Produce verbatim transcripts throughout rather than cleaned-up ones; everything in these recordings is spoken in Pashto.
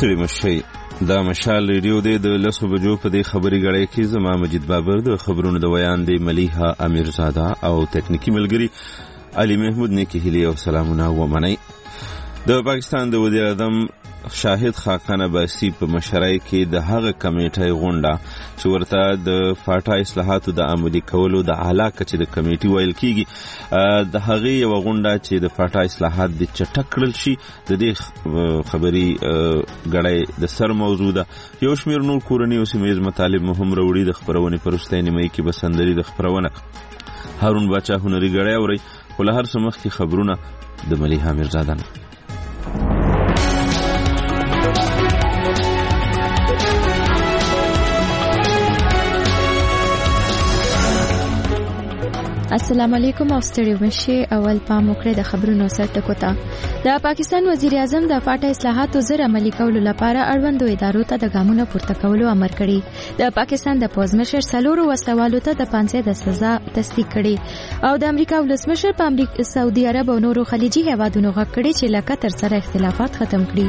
ستړي مشئ. دا مشال ریډیو دی د لسو بجو په دې خبري غړی کې زما مجید بابر د خبرونو د ویان دی ملیحه امیرزاده او تکنیکی ملګری علي محمود نیکی هلی او سلامونه ومنئ. د پاکستان د وزیر اعظم شاهد خاقان عباسی په مشرۍ کې د هغه کمیټې غونډه چې ورته د فاټا اصلاحاتو د عملي کولو د اعلی کچې د کمیټې ویل کیږي د هغه یو غونډه چې د فاټا اصلاحات د چټک کړل شي د دې خبري غړې د سر موضوع ده. یو شمیر نور کورنی او سیمایي مطالب مهم وروړي د خبرونه پرسته نیمه کې بسندري د خبرونه هارون باچا هنري غړې اوري خو له هر څه مخکې خبرونه د ملیحه امیرزاده. السلام علیکم او ستړي مشئ. اول پام وکړئ د خبرونو سر ټکو ته. د پاکستان وزیر اعظم د فاټا اصلاحاتو زر عملي کولو لپاره اړوندو ادارو ته د ګامونو پورته کولو امر کړی. د پاکستان د پوز مشر څلورو وسلوالو ته د پانسۍ د سزا تصدیق کړي او د امریکا ولسمشر په امریکا سعودي عرب او نورو خلیجي هیوادونو غږ کړی چې له قطر سره اختلافات ختم کړي.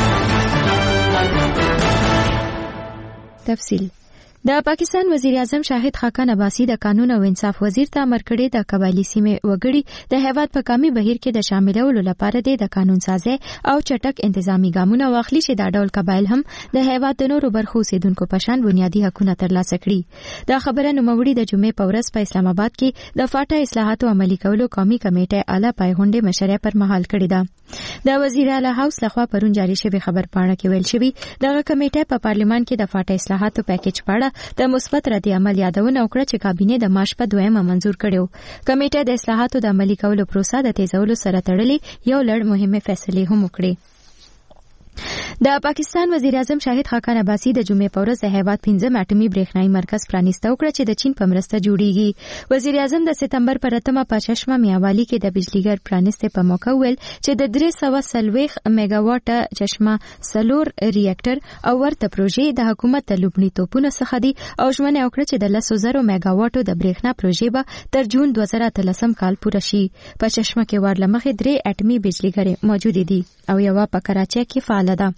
تفصیل. د پاکستان وزیر اعظم شاهد خاقان عباسی د قانون او انصاف وزیر ته امر کړی د قبایلی سیمې وګړي د هیواد په کامي بهیر کې د شاملولو لپاره د قانون سازي او چټک انتظامی ګامونه واخلي چې دا ډول قبایل هم د هیواد د نورو برخو اوسیدونکو په شان بنیادی حقوقونه ترلاسه کړي. دا خبره نوموړي د جمعې په ورځ په اسلام آباد کې د فاټا اصلاحاتو عملي کولو قومي کمیټې اعلی پای غونډې مشرۍ پر مهال کړې ده. د وزیر اعلی هاوس لخوا پرون جاری شوی خبر پاڼه کې ویل شوی دغه کمیټه په پارلیمان کې د فاټا اصلاحاتو پیکیج په د مثبت ردی عمل یادونه وکړه چې کابینه د مارچ په دویمه منزور کړو. کمیټه د اصلاحاتو د عملي کولو پروسه د تیزولو سره تړلې یو لړ مهمه فیصلې هم وکړي. د پاکستان وزیر اعظم شاهد خاقان عباسی د جمعې په ورځ د هیواد پنځم اټومي برېښنايي مرکز پرانیسته وکړه چې د چین په مرسته جوړیږي. وزیر اعظم د سپتمبر پر اتمه په چشمه میاوالی کې د بجلیګر پرانیسته په موقع ویل چې د درې سوه څلوېښت میگا واټه چشمه سلور ریاکټر او ورته پروژې د حکومت د لومړي توپونو څخه دي او ژمنه وکړه چې د لسو زرو میگا واټو د برېښنا پروژې به تر جون دوه زره اتلسم کال پوره شي. په چشمه کې ور لمخې درې اټومي بجلیګر موجود دي او یو په کراچۍ کې فعال ده.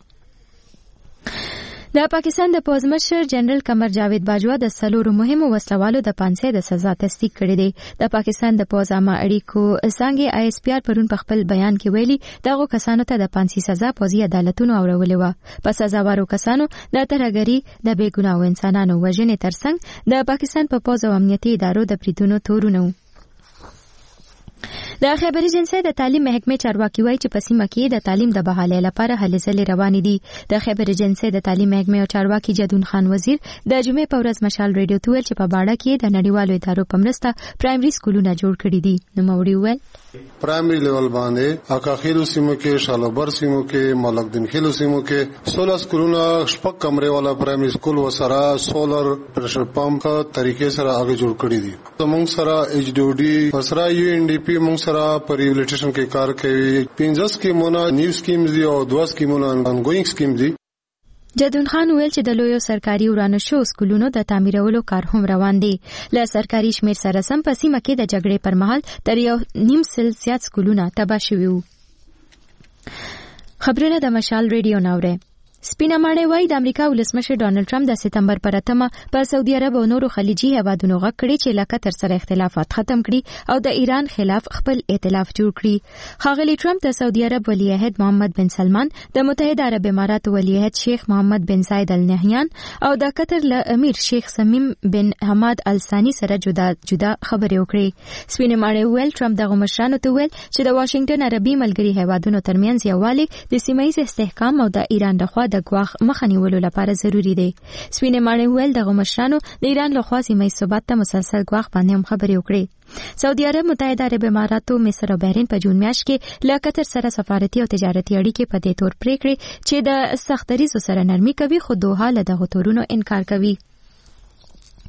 د پاکستان د پوز مشر جنرال قمر جاوید باجوا د سلورو مهمو وسلوالو د پانسۍ د سزا تصدیق کړی دی. د پاکستان د پوز عامه اړیکو څنګه آی اس پی آر پرون په خپل بیان کې ویلي دغه کسانو ته د پانسۍ سزا پوزي عدالتونو اورولې و. په سزاوارو کسانو د ترهګري د بېګناهو انسانانو وژنې ترڅنګ د پاکستان په پوز او امنیتي ادارو د بریدونو تورونه. د خیبر ایجنسی د تعلیم محکمې چارواکي وایي چې په سیمه کې د تعلیم د بحالۍ لپاره هلې ځلې روانې دي. د خیبر ایجنسی د تعلیم محکمې او چارواکي جدون خان وزیر د جمعې په ورځ مشال ریډیو ته ویل چې په باړه کې د نړیوالو ادارو په مرسته پرایمري سکولونه جوړ کړي دي. نوموړي وویل پرایمري لیول باندې اکاخیلو سیمو کې شالوبر سیمو کې ملک دین خیلو سیمو کې سولر سکولونه شپږ کمرې والا پرایمري سکول وسره سولر پریشر پمپ طریقې سره اگے جوړ کړي دي. موږ سره ایچ ډی او ډي وسره یو ان ډي پی موږ سره پر ریهابلیټیشن کې کار کوي. پنځه سکیمونه نیو سکیمز دي او دوه سکیمونه انګوینګ سکیم دي. جدون خان ویل چې د لویو سرکاري ورانو شو سکولونو د تعمیرولو کار هم روان دی. له سرکاري شمیر سره سم په سیمه کې د جګړې پر مهال تر یو نیم سل زیات سکولونه تباه شوي وو. خبرونه د مشال ریډیو ناوړه. سپینه ماړی وایي د امریکا ولسمشر ډانلډ ټرمپ د سپتمبر پر اتمه په سعودي عرب او نورو خلیجي هیوادونو غږ کړی چې له قطر سره اختلافات ختم کړي او د ایران خلاف خپل ائتلاف جوړ کړي. ښاغلي ټرمپ د سعودي عرب ولی عهد محمد بن سلمان، د متحده عرب امارات ولی عهد شیخ محمد بن زاید ال نهیان او د قطر له امیر شیخ تمیم بن حماد ال ثاني سره جدا جدا خبرې وکړي. سپینه ماړی ویل ټرمپ دغه مشرانو ته ویل چې د واشنگټن عربي ملګري هیوادونو ترمنځ یووالی د سیمه ییز استحکام او د ایران لخوا د ګواښ مخه نیولو لپاره ضروری دی. سپینه ماړی ویل دغه مشرانو د ایران لخوا سیمه ییز ثبات ته مسلسل ګواښ باندې هم خبرې وکړي. سعودي عرب، متحده عرب اماراتو، مصر او بحرین په جون میاشت کې له قطر سره سفارتي او تجارتي اړیکې په دې تور پرې کړې چې د سخت دریځو سره نرمي کوي، خو دوحه له دغو تورونو انکار کوي.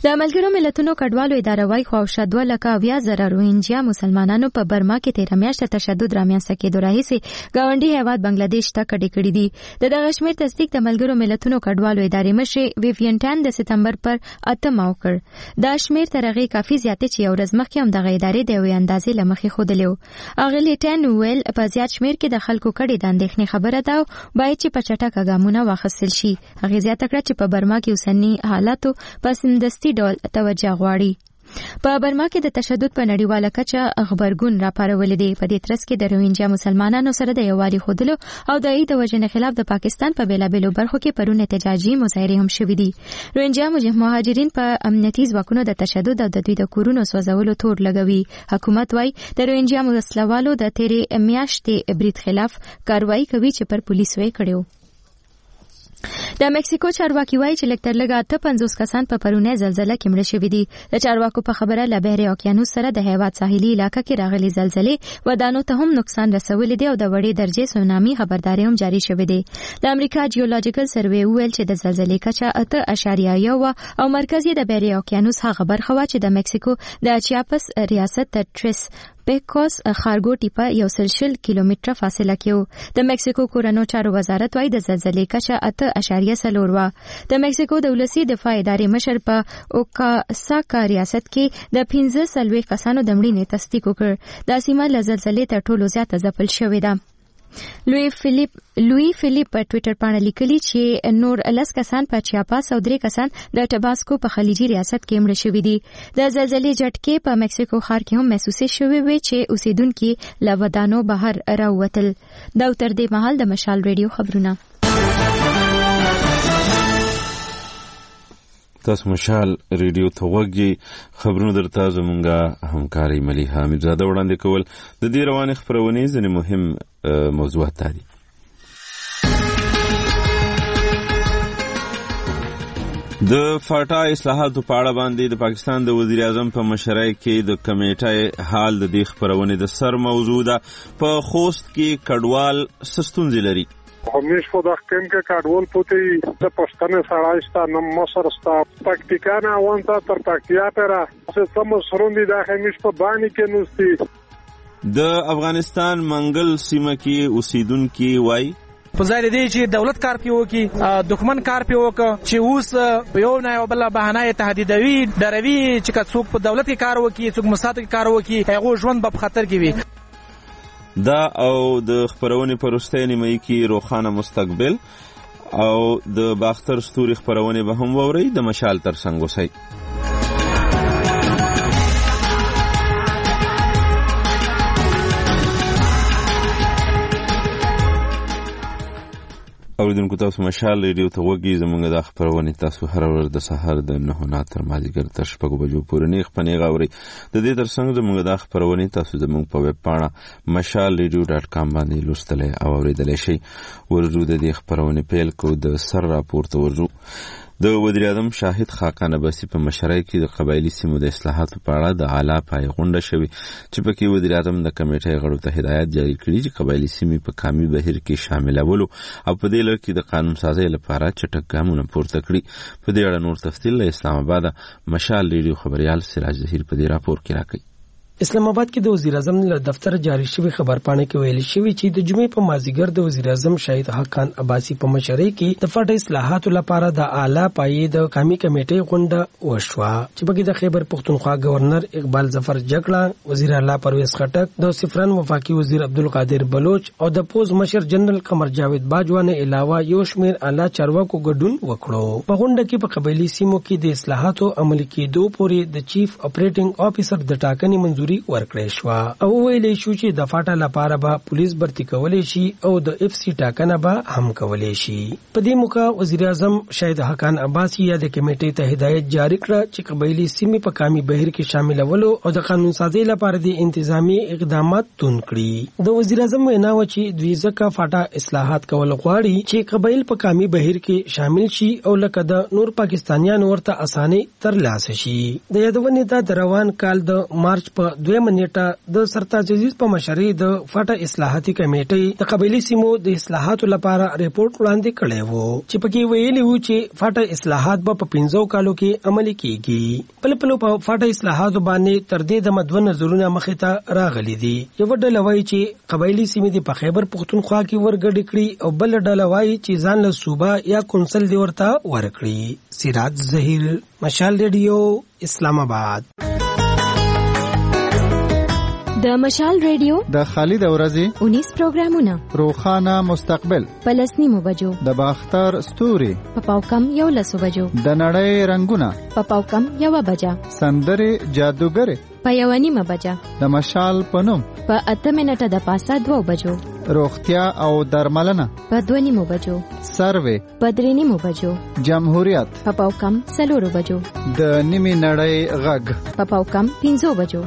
د ملګرو ملتونو کډوالو اداره وايي خواوشا دوه لکه اویا زره روهینجیا مسلمانانو په برما کې تیره میاشت تشدد رامنځته کېدو راهیسې ګاونډي هیواد بنگلاديش ته کډې کړې دي. د دغه شمېر تصدیق د ملګرو ملتونو کډوالو ادارې مشر ویوین ټان د سپتمبر پر اتمه وکړ. دا شمېر تر هغې کافي زیات چې یو ورځ مخکې هم دغه ادارې د یوې اندازې له مخې ښودلی و. اغلې ټان وویل په زیات شمېر کې د خلکو کډې د اندېښنې خبره ده او باید چې په چټکه ګامونه واخیستل شي. هغې زیاته کړه چې په برما کې اوسني حالاتو په سمدستي ډول توجه غواړي. په برما کې د تشدد په نړیواله کچه خبرګون راپارولې دی. په دې ترڅ کې د روهینجیا مسلمانانو سره د یووالي ښودلو او د عید وژنې خلاف د پاکستان په بیلابیلو برخو کې پرون احتجاجي مظاهرې هم شوې دي. روهینجیا مهاجرین په امنیتي ځواکونو د تشدد او د دوی د کورونو سوځولو تور لګوي. حکومت وايي د روهینجیا وسلوالو د تیرې میاشتې برید خلاف کاروایی کوي چې پر پولیسو یې کړی و. د مکسیکو چارواکي وایي چې لږ تر لږه اته پنځوس کسان په پرونۍ زلزله کې مړه شوي دي. د چارواکو په خبره له بحر اوقیانوس سره د هیواد ساحلي علاقه کې راغلي زلزلې ودانو ته هم نقصان رسولی دی او د وړې درجې سونامي خبرداري هم جاري شوې دی. د امریکا جیولوجیکل سروې وویل چې د زلزلې کچه اته اعشاریه یو وه او مرکز یې د بحر اوقیانوس هغه برخه وه چې د مکسیکو د چیاپس ریاست د ټریس پیکوس خارګوټي په یو سل شل کیلومتره فاصله کې و. د مکسیکو کورنو چارو وزارت وايي د زلزلې کچه اته اعشاریه څلور وه. د مکسیکو د ولسي دفاع ادارې مشر په اوکاساکا ریاست کې د پنځه څلوېښت کسانو د مړینې تصدیق وکړ. دا سیمه له زلزلې تر ټولو زیاته ځپل شوې ده. لوی فلیپ لوی فلیپ په ټوئیټر باندې لیکلي چې نور لس کسان په چیاپاس او درې کسان د ټباسکو په خلیجي ریاست کې مړه شوي دي. د زلزلې جټکې په مکسیکو ښار کې هم محسوسې شوې وې چې اوسیدونکي له ودانو بهر راووتل. دا تر دې مهال د مشال ریډیو خبرونه. تاسو مشال ریډیو ته وګورئ. خبرونه درته زمونږه همکاري ملیحه امیرزاده وړاندې کول. د دې روانې خپرونې ځینې مهم موضوعات دي. د فاټا اصلاحاتو په اړه باندې د پاکستان د وزیر اعظم په مشرۍ کې د کمیټې حال د دې خبرونې د سر موضوع ده. په خوست کې کډوال څه ستونزې لري؟ همیش خود احکام که کډوال پوتی د پښتنې سړی شته نه مصر شته پکتیکا نه اون تا تر پکتیا پره څه سم سرون دي د همیش په باندې کې نوستي. د افغانستان منګل سیمه کې اوسیدونکي وای په ځای دی چې دولت کار پیو کی دښمن کار پیو چې اوس یو نه یو بل بهانه تهدیدوي ډروي چې څوک په دولت کې کار وکي څوک مساعد کې کار وکي هغه ژوند په خطر کې وي. دا او د خبرونې په وروستۍ نیمایي کې روښانه مستقبل او د باختر ستوري خبرونې به هم واورئ. د مشال تر څنګ اوسئ. اوریدونکو تاسو مشال ریډیو ته وګورئ. زموږ د خبرونې تاسو هر ورځ د سهار د نهو نه تر مازدیګر تر شپږو بجو پورې نیغ په نیغ اورئ. د دې ترڅنګ زموږ د خبرونې تاسو زموږ په ویب پاڼه مشال ریډیو ډاټ کام باندې لوستلی او اوریدلی شئ. ورځو د دې خبرونې پیل کوو. د سر راپورته ورځو. د وزیر اعظم شاهد خاقان عباسي په مشرۍ کې د قبایلي سیمو د اصلاحاتو په اړه د اعلی پای غونډه شوې چې پکې وزیر اعظم د کمیټې غړو ته هدایت جاری کړي چې قبایلي سیمې په کامي بهیر کې شاملولو او په دې لړ کې د قانون سازۍ لپاره چټک ګامونه پورته کړي. په دې اړه نور تفصیل له اسلام آباد مشال ریډیو خبريال سراج ظهیر په دې راپور کې راکړي. اسلام آباد کې د وزیر اعظم له دفتر جاری شوی خبرپاڼه کې ویل شوی چې د جمعې په مازیګر د وزیر اعظم شاهد حقان عباسي په مشرۍ کې د فاټا اصلاحاتو لپاره د اعلی پایې د قومي کمیټې غونډه وشوه چې پکې د خیبر پختونخوا گورنر اقبال ظفر جګړه، وزیر اعلی پرویز خټک، د صفران وفاقي وزیر عبدالقادر بلوچ او د پوز مشر جنرال قمر جاوید باجوا نه علاوه یو شمېر اعلی چارواکو ګډون وکړو. په غونډه کې په قبایلي سیمو کې د اصلاحاتو عملي کېدو پورې د چیف اپریټینګ افیسر د ټاکنې منځوري ورکړې شو او ویلې شو چې د فاټا لپاره به پولیس برتي کولای شي او د اف سی ټاکنه به هم کولای شي. په دې موقع وزیر اعظم شاهد حقان عباسي د کمیټې ته هدایت جاری کړ چې قبایلي سیمې په کامي بهیر کې شاملولو او د قانون سازۍ لپاره د انتظامی اقدامات تون کړي. د وزیر اعظم وینا و چې دوی ځکه فاټا اصلاحات کول غواړي چې قبایل په کامي بهیر کې شامل شي او لکه د نور پاکستانیانو ورته اسانه ترلاسه شي. د یادونې د روان کال د مارچ په دویمه نیټه د سرتاج عزیز په مشرۍ د فاټا اصلاحاتي کمیټې د قبایلی سیمو د اصلاحاتو لپاره ریپورت وړاندې کړی وو چې پکې ویلي وو چې فاټا اصلاحات به په پنځو کالو کې عملي کیږي. بل په په فاټا اصلاحاتو باندې تر دې د مدون نظرونه مخې ته راغلي دي. یو ډله وایي چې قبایلی سیمې د خیبر پختونخوا کې ورګډ کړي او بل ډله وایي چې ځان له صوبه یا کونسل دی ورته ورکړي. سراج ظهیر، مشال ریډیو، اسلام آباد. د مشال ریډیو د خالد ورځي انیس پروګرامونه، روخانه مستقبل، پلسنیمو بجو، د باختر ستوري، پپاوکم یو لسو بجو، د نړۍ رنگونه، پپاوکم یو بجا، سندري جادوګر په یو نیمه بجا، د مشال پنوم په اته منټه د پاسه دوه بجو، روغتیا او درملنه په دوه نیمو بجو، سروې په درې نیمو بجو، جمهوریت پپاوکم څلورو بجو، د نیمه نړۍ غږ پپاوکم پنځو بجو.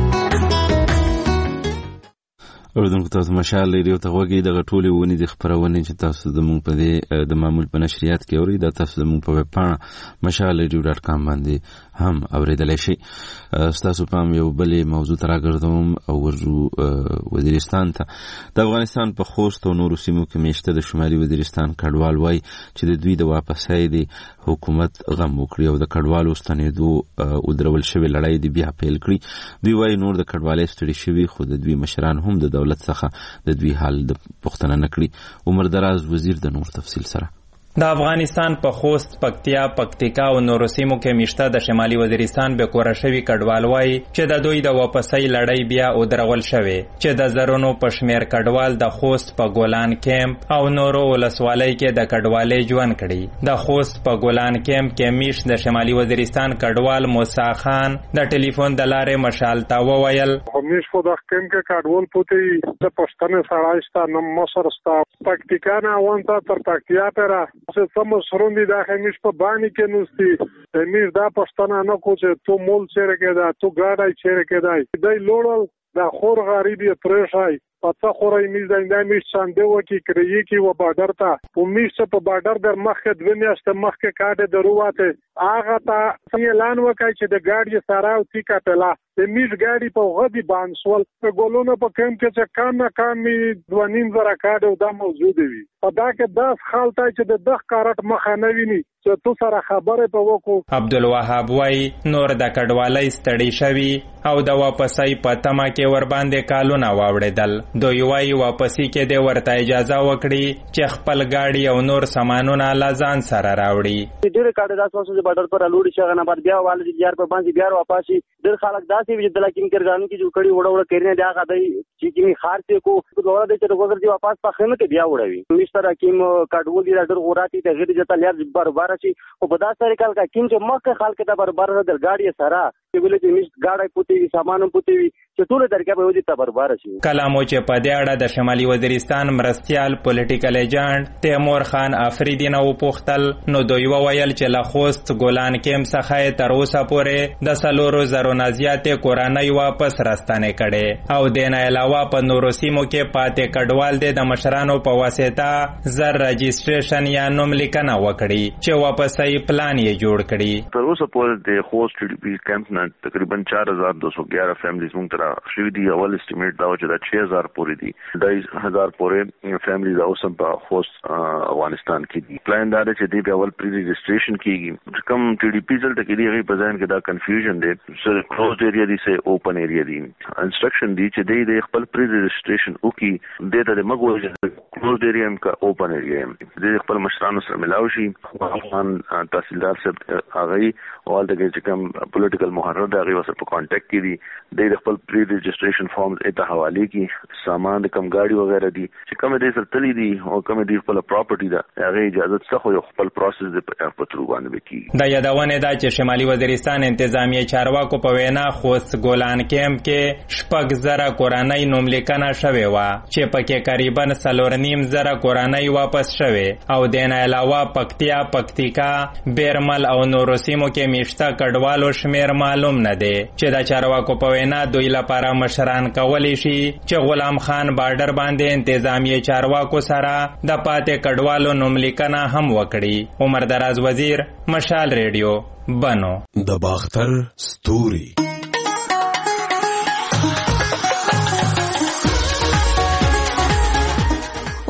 اوردونکو تاسو مشال ریډیو ته غوږی دغه ټولې ونې د خبرونه چې تاسو زموږ په دې د معمول په نشریات کې اوري دا تاسو زموږ په ویب پاڼه مشال ریډیو ډاټ کام باندې هم اوریدلای شئ. تاسو په یو بلې موضوع ته راګرځوم او ورجو وزیرستان ته. د افغانستان په خوست او نورو سیمو کې میشته د شمالي وزیرستان کډوال وایي چې د دوی د واپسۍ د حکومت غم وکړي او د کډوالو ستنېدو ودرول شوې لړۍ د بیا پیل کړي. دوی وایي نور د کډوالۍ ستړي شوي خو د دوی مشران هم د دولت څخه د دوی حال د پوښتنه نه کړي. عمر دراز وزیر د نور تفصیل سره. د افغانستان په خوست، پکتیا، پکتیکا او نورو سیمو کې میشته د شمالي وزیرستان به کوره شوي کډوال وایي چې د دوی د واپسۍ لړۍ بیا ودرول شوې چې د زرونو په شمیر کډوال د خوست په ګولان کیمپ او نورو ولسوالۍ کې د کډوالۍ ژوند کړي. د خوست په ګولان کیمپ کې میش د شمالي وزیرستان کډوال موسی خان د ټلیفون د لارې مشال ته وویل میش په دغه کیمپ کې کډوال پوتې د پښتنې سړی شته، نو مصر شته، پکتیکا نه وانته تر پکتیا پره چې سم سروندي دا خمیش په باندې کې نوستي میش دا پښتنه نه کو چې تو مول چیرې کېدا تو ګاډای چیرې کېدای دای لوړل دا خور غریبي پرېشای پته خورای میز دا میش څنګه وکی کړی کی و بارډر ته په میش په بارډر در مخه د ونیاشته مخه کاټه دروته هغه ته اعلان وکړي چې د ګاډي سره او تی کاپلا د میش ګاډي په غدي باندې په ګولونو په کم کې چې کم نه کم دوه نیم زره کاډه دا موجود وي په دا کې داس خالته چې د دغ کارت مخه نه ویني چې تو سره خبره په وکړو. عبدالوهاب وای نور د کډوالۍ ستړي شوي او د واپسۍ په تمه کې ور باندې کالونه واوړېدل. دوی وای واپسی کې د ورته اجازه وکړي چې خپل ګاډي او نور سامانونه لا ځان سره راوړي. ډېر کاډه داس وسو چې بارډر پر لوړ شي غنه بار بیا والي یار په باندې بیا واپسی ډېر خلک داسې چې د لکین ګرګانو کې جوړ کړي وړه وړه کړي دا غدای چې کې خارته کو دوړه د چې وګر دی واپس په خنه کې بیا وړوي. مستر حکیم کډول دی ډېر غوراتی د غیر جته لار برابر شي او په داسې طریقه کا کین چې مکه خلک ته برابر د ګاډي سره چې ویل چې مست ګاډي پوتې سامان پوتې چې ټول درګه به ودی ته برابر شي. کلامو چې په دې اړه د شمالي وزیرستان مرستيال پولیټیکل ایجنټ تیمور خان افریدی نو پوښتل نو دوی وویل چې لا خوست ګولان کېم څخه تر اوسه پورې د سلورو زرو نازیاتې کورانۍ واپس راستنه کړي او د نه علاوه په نورو سیمو کې پاتې کډوال د مشرانو په واسطه زر رجسټریشن یا نوم لیکنه وکړي چې واپسې پلان یې جوړ کړي. تر اوسه پورې د خوست ټي ډي پی کیمپ نه تقریبا چار هزار دو سو گیارہ فیملیز مونږ ته شوي دي. اول اسټیمیټ دا و چې دا چھ هزار پورې دي ډای هزار پورې فیملیز اوس هم په خوست افغانستان کې دي. پلان دا دی چې دی په اول پری رجسټریشن کیږي. کوم ټي ډي پی دلته کې دی هغه په ځان کې دا کنفیوژن دی سره کلوزډ ایریا دي سه اوپن ایریا دي. انسټرکشن دی چې دی د خپل پری رجسټریشن وکي د دې مګو کلوزډ ایریا کا اوپن ایریا دی خپل مشرانو سره ملاوي شي. افغان تحصیلدار صاحب هغه اول دغه چې کوم پولیټیکل محرر دی هغه سره په کانټیکټ کې دي د خپل پری رجسټریشن فارمز اته حواله کی سامان کم گاڑی وغیرہ دي چې کوم دې سره تللی دي او کوم دې خپل پراپرټي ده هغه اجازه څخه یو خپل پروسس د پترو باندې وکړي. د یادونه ده چې شمالي وزیرستان انتظامیه چارواکو په وینا خوست ګولان کیمپ کې شپږ زره کورانۍ نوملیکنه شوې و چې پکې تقریبا څلور نیم زره کورانۍ واپس شوې او د نه علاوه پکتیا، پکتیکا، بیرمل او نورو سیمو کې میشته کډوالو شمیر معلوم نه دی چې د چارواکو په وینا دوی لپاره مشران کولی شي چې غلام خان بارډر باندې انتظامیه چارواکو سره د پاتې کډوالو نوملیکنه هم وکړي. عمر دراز وزیر، مشال ریډیو، بنو. د باختر ستوري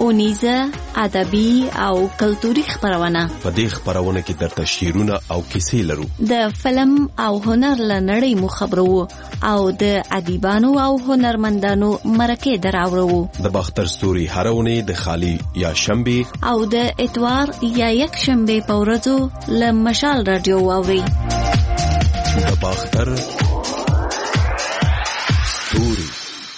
اونیزه، ادبي او کلتوري خبرونه. په دې خبرونه کې درته شعرونه او کیسې لرو. د فلم او هنر لنړۍ مو خبرو او د ادیبانو او هنرمندانو مرکه دراوړو. د باختر ستوري هرونه د خالی یا شنبه او د اتوار یا یک شنبه په ورځو له مشال رادیو واوري. د باختر ستوري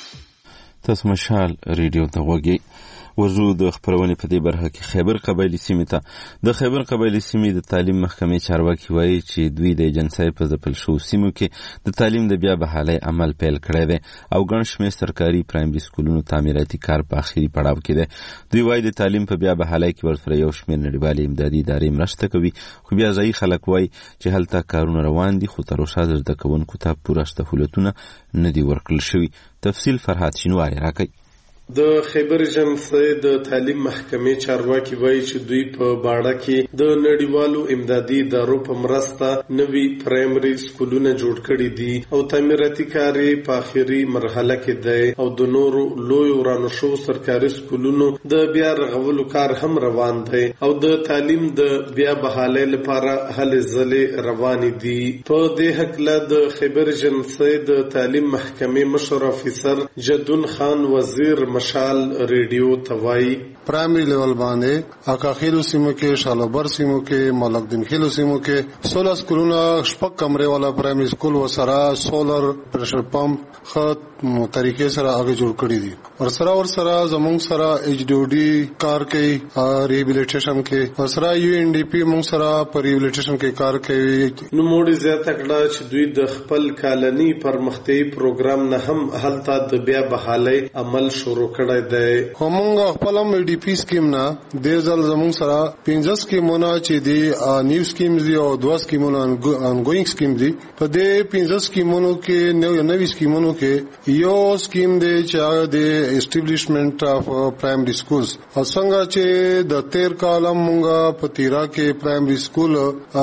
تاسو مشال ریډیو ته وګورئ. ورزو د خبرونې په دې برخه کې خیبر قبایلی سیمې ته د خیبر قبایلی سیمې د تعلیم محکمې چارواکي وایي چې دوی د ایجنسۍ په ځپل شوو سیمو کې د تعلیم د بیا بحالۍ عمل پیل کړی دی او ګڼ شمېر سرکاري پرایمري سکولونو تعمیراتي کار په اخري پړاو کې دی. دوی وایي د تعلیم په بیا بحالۍ کې ورسره یو شمېر نړیوالې امدادي ادارې مرسته کوي، خو بیا ځایي خلک وایي چې هلته کارونه روان دي خو تر اوسه د زده کوونکو ته پوره سهولتونه نه دي ورکړل شوي. تفصیل فرهاد شینواری راکوي. د خیبر ایجنسۍ د تعلیم محکمې چارواکي وایي چې دوی په باړه کې د نړیوالو امدادي ادارو په مرسته نوي پرایمري سکولونه جوړ کړي دي او تعمیراتي کار په اخري مرحله کې دی او د نورو لویو ورانو شو سرکاري سکولونو د بیا رغولو کار هم روان دی او د تعلیم د بیا بحالۍ لپاره هلې ځلې روانې دي. په دې هکله د خیبر ایجنسۍ د تعلیم محکمې مشر افیسر جدون خان وزیر مشال ریډیو توای پرایمری لیول باندې اکاخیلو سیمو کې شالوبر سیمو کې ملک دین خیلو سیمو کې سولہ سکولونه شپږ کمرې والا پرایمری سکول وسره سولر پریشر پمپ خط طریقې سره هغه جوړ کړی دي. ورسره ورسره زمونږ سره ایچ ډی او ډی کار کوي ریهابیلیټیشن کې، ورسره یو ان ډی پی مونږ سره پر ریهابیلیټیشن کې کار کوي. نو موږ زیاته کړه چې دوی د خپل کالني پرمختیايي پروګرام نه هم هلته د بیا بحالۍ عمل شروع کړی دی. همغه خپل ام ډی پی سکیم نه ډیر ځل زموږ سره پنځه سکیمونه چې دی نیو سکیمز دي او دوه سکیمونه انګوینګ سکیم دي. په دې پنځه سکیمونو کې نو نوې سکیمونو کې یو سکیم دی چې هغه د اسټابلیشمنت اف پرایمری سکولز څنګه چې د تیر کال موږ په تیرا کې پرایمری سکول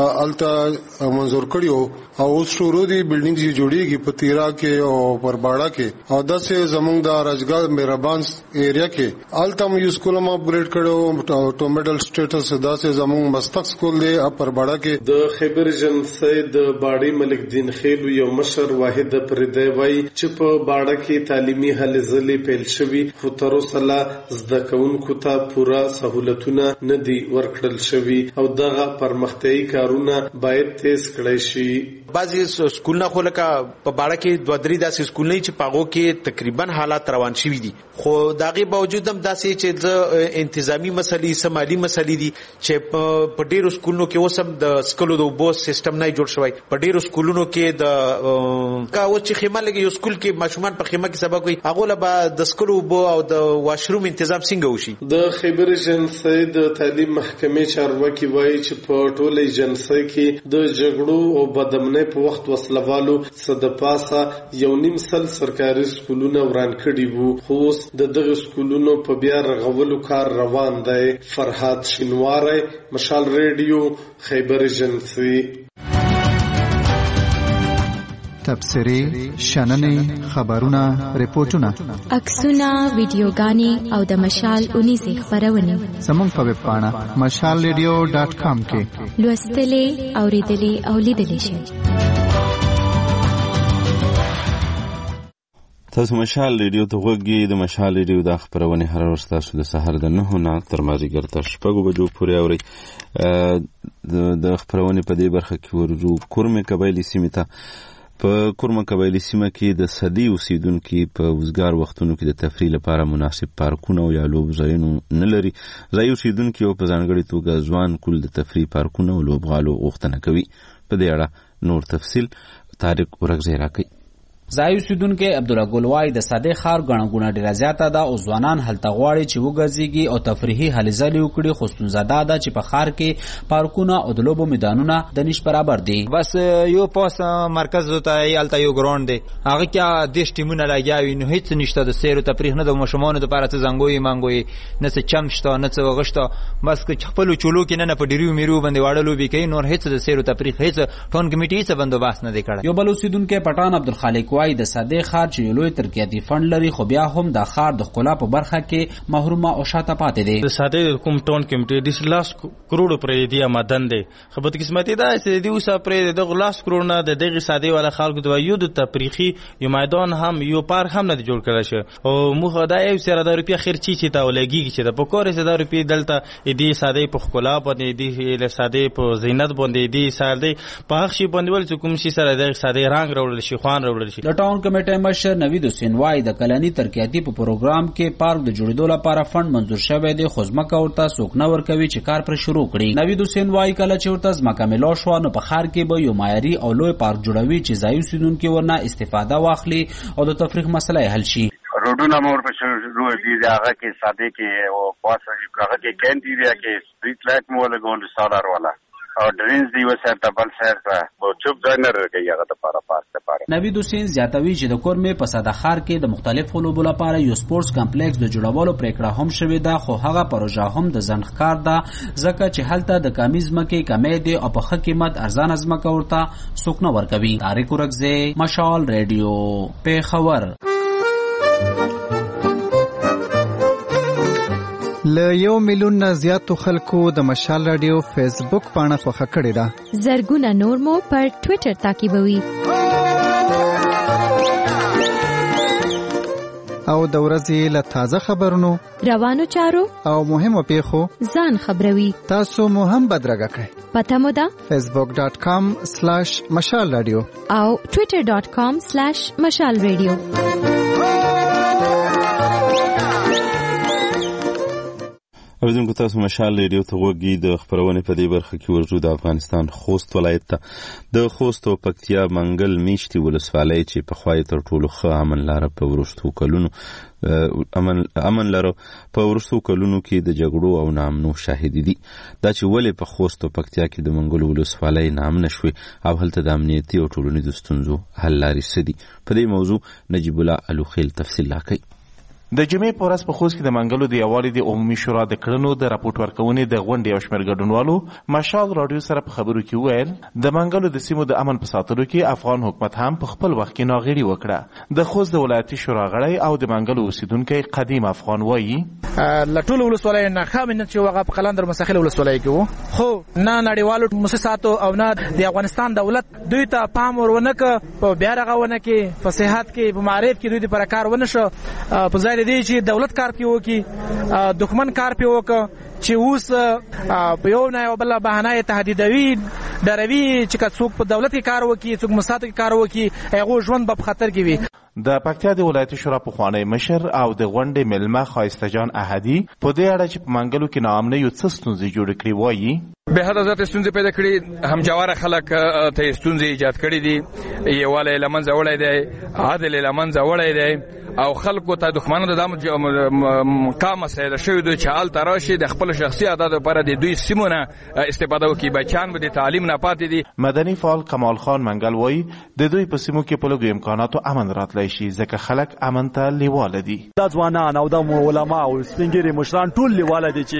الته منظور کړیو او اوس شروع دي بلډینګ چې جوړیږي په تیرا کې او پر باړه کې او داسې زموږ د راجګر مهربان ایریا کې الته یو سکول هم اپګریډ کړو ټومډل سټیټس داسې زموږ مستق سکول دی پر باړه کې. د خیبر ایجنسۍ د باړې ملک دین خیلو یو مشر واحد پردی وای چې په باړه کې تعلیمي هلې ځلې پیل شوي خو تر اوسه لا زده کوونکو ته پوره سهولتونه نه دي ورکړل شوي او دغه پرمختیايي کارونه باید تیز کړای شي. بعضی سکولونه خو لکه په باړه کې دوه درې داسې سکولونه چې پاغو کې تقریبا حالات روان شوي دي خو داغه باوجود هم داسې چې د انتظامی مسلې سمالي مسلې دي چې په ډیرو سکولونو کې اوس هم د سکولو د اوبو سیستم نه جوړ شوی. په ډیرو سکولونو کې د کا اوس چې خیمه لګي یو سکول کې ماشومان په خیمه کې سبق کوي هغه له به د سکولو اوبو او د واشروم تنظیم څنګه وشي. د خیبر ایجنسۍ د تعلیم محکمې چارواکي وایي چې په ټوله ایجنسۍ کې د جګړو او بدامنۍ په وخت وسلوالو صد پاسه یو نیم سل سرکاري سکولونه وران کړي وو خو اوس د دغه سکولونو په بیا رغولو کار روان دی. فرهاد شینواری مشال ریډیو خیبر ایجنسۍ. تبصرې، شننې، خبرونه، ریپورتونه، عکسونه، ویډیوګانې او د مشال اونیزې خبرونه زموږ په ویب پاڼه مشال ریډیو ډاټ کام کې لوستلې، اوریدلې او لیدلې شئ. تاسو مشال ریډیو ته وګورئ. د مشال ریډیو د خبرونه هر ورځ تاسو د سحر د نهو نه تر مازیګر تر شپږو بجو پورې اورئ. د خبرونه په دې برخه کې ورزو کورمه قبایلی سیمه ته په کورمه قبایلی سیمه کې د صدی اوسیدونکو په وزګار وختونو کې د تفریح لپاره مناسب پارکونه او یا لوب ځایونه نه لري. ځای اوسیدونکو په ځانګړي توګه ځوان کول د تفریح پارکونه او لوبغالو غوښتنه کوي. په دې اړه نور تفصیل طارق ورغزی راکوي. ځای اوسیدونکو عبدالله ګلوای د صدې ښار ګڼه ګوڼه ډېره زیاته ده او ځوانان هلته غواړي چې وګرځېږي او تفریحي هلې ځلې وکړي خو ستونزه دا ده چې په ښار کې پارکونه او د لوبو میدانونه د نش برابر دي. بس یو پاس مرکز ته هلته یو ګراوند دی هغه کې دېرش ټیمونه لګیا وي نو هېڅ نشته د سیر و تفریح نه د ماشومانو دپاره څه زنګوی منګوی نه څه چم شته نه څه هغه شته. بس که خپلو چولو کې نه نه په ډیریو میرو باندې واړه لوبې کوي نور هېڅ د سیر و تفریح هېڅ ټون کمیټې هېڅ بندوبست نه دی کړی. یو بل اوسیدونکی پټان عبدالخالق وایي د سادې ښار چې یو لوی ترقیاتي فنډ لري خو بیا هم د ښار د ښکلا په برخه کې محرومه او شاته پاتې دی. د سادې کوم ټون کمیټې د لاس کروڑو پرې دی آمدن دی خو بد قسمتي ده چې د اوسه پرې د لاس کروڑ نه د دغه سادې والا خلکو د یو د تفریحي یو میدان هم یو پارک هم نه جوړ کړل شي او موږ دا یو سره د روپیا خرچي چې تا ولګي چې د پکورې زده روپیا دلته دې سادې په ښکلا باندې دې له سادې په زینت باندې دې سادې په هغه شي باندې ول چې کوم شي سره د سادې رنگ راوړل شي خوان راوړل شي. د ټاون کمیټې مشر نوید حسین وای د کلنی ترقیاتي په پروګرام کې پارک د جوړېدو لپاره فند منظور شوی دی خو ځمکه ورته څوک نه ورکوي چې کار پر شروع کړي. نوید حسین وای کله چې ورته ځمکه ملو شو نو په ښار کې به یو معیاري او لوی پارک جوړوي چې ځایي اوسیدونکي ورنه استفاده واخلي او د تفریح مسله حل شي. روډونه مور په شروع دي هغه کې ساده کې او پاسه هغه کې کینټی دی کې سټریټ لایټ مو لګول سولر والا او ډرینز دی وسه ته بل سر ته او چوب ځنر کوي هغه د پاره پارک ته پاره. نوید حسین زیاتوي چې د کورمې په صدا ښار کې د مختلفو لوبو لپاره یو سپورتس کمپلیکس د جوړولو پریکړه هم شوې ده خو هغه پروژه هم د ځنډ ده ځکه چې هلته د کمې ځمکې کمې دي او په ښه قیمت ارزانه ځمکه ورته څوک نه ورکوي. طارق ورکزی، مشال ریډیو، پیښور. له یو میلیون نه زیاتو خلکو د مشال رادیو فیسبوک پاڼه خوښه کړې ده. زرګونه نور مو پر ټویټر تعقیبوي. او د ورځې له تازه خبرونو، روانو چارو او مهمو پیښو ځان خبروي. تاسو مو هم بدرګه کړئ. پته مو ده فیسبوک ډاٹ کام سلاش مشال رادیو او ټویټر ډاٹ کام سلاش مشال رادیو. اوریدونکو تاسو مشال ریډیو ته غوږی د خبرونې په دې برخه کې ورجو د افغانستان خوست ولایت ته د خوست او پکتیا منګل میشتي ولسوالۍ چې په خوای تر ټولو ښه امن لاره په ورستو کلونو امن امن لاره په ورستو کلونو کې د جګړو او نامنو شاهد دي. دا چې ولې په خوست او پکتیا کې د منګل ولسوالۍ نامنه شوې او هلته د امنیتي او ټولنیزو ستونزو حل لارې څه دي په دې موضوع نجیب الله الوخیل تفصیل راکوي. د جمعې په ورځ په خوست کې د منګلو د یووالي د عمومي شورا د کړنو د راپورټ ورکونې د غونډې یو شمېر ګډونوالو مشال راډیو سره په خبرو کې وویل د منګلو د سیمو د امن په ساتلو کې افغان حکومت هم په خپل وخت کې ناغېړي وکړه. د خوست د ولایتي شورا غړی او د منګلو اوسیدونکی قدیم افغان وایي له ټولو ولسوالیو نه ښه مننت چې هغه په قلندر مستقله ولسوالۍ کې وو خو نه نړیوالو مؤسساتو او نه د افغانستان دولت دوی ته پام ورونه که په بیا رغونه کې په صحت کې په معرف کې دوی لپاره کار ونه شو په ځای دی چې دولت کار پیو کی دښمن کار پیو ک چې اوس په یو نه یو بل بهانه تهدیدوي ډروي چې څوک په دولت کې کار وکړي څوک مستاتو کې کار وکړي هغه ژوند په خطر کې وي. د پکتیا د ولایتي شورا پخوانی مشر او د غونډې ملمه ښایسته جان احدي په دې اړه چې په منګلو کې ناامنۍ یو څه ستونزې جوړې کړې وایي به حد زیات ستونزې پیدا کړي هم جواره خلک ته ستونزې ایجاد کړي دي یواله لمنځه وړی دی عادل لمنځه وړی دی او خلکو ته دښمنانو د دامو کامه سره شوی دوی چې حال تراشي د خپل شخصي عادت لپاره د دوی سیمونه استفاده وکړي بچان به د تعلیم نه پاتې دي. مدني فعال کمال خان منګل وایي د دوی په سیمو کې په لږو امکاناتو امن راتلی شي ځکه خلک امن ته لیواله دي. دا ځوانان او د علما او سپینګیري مشران ټول لیواله دي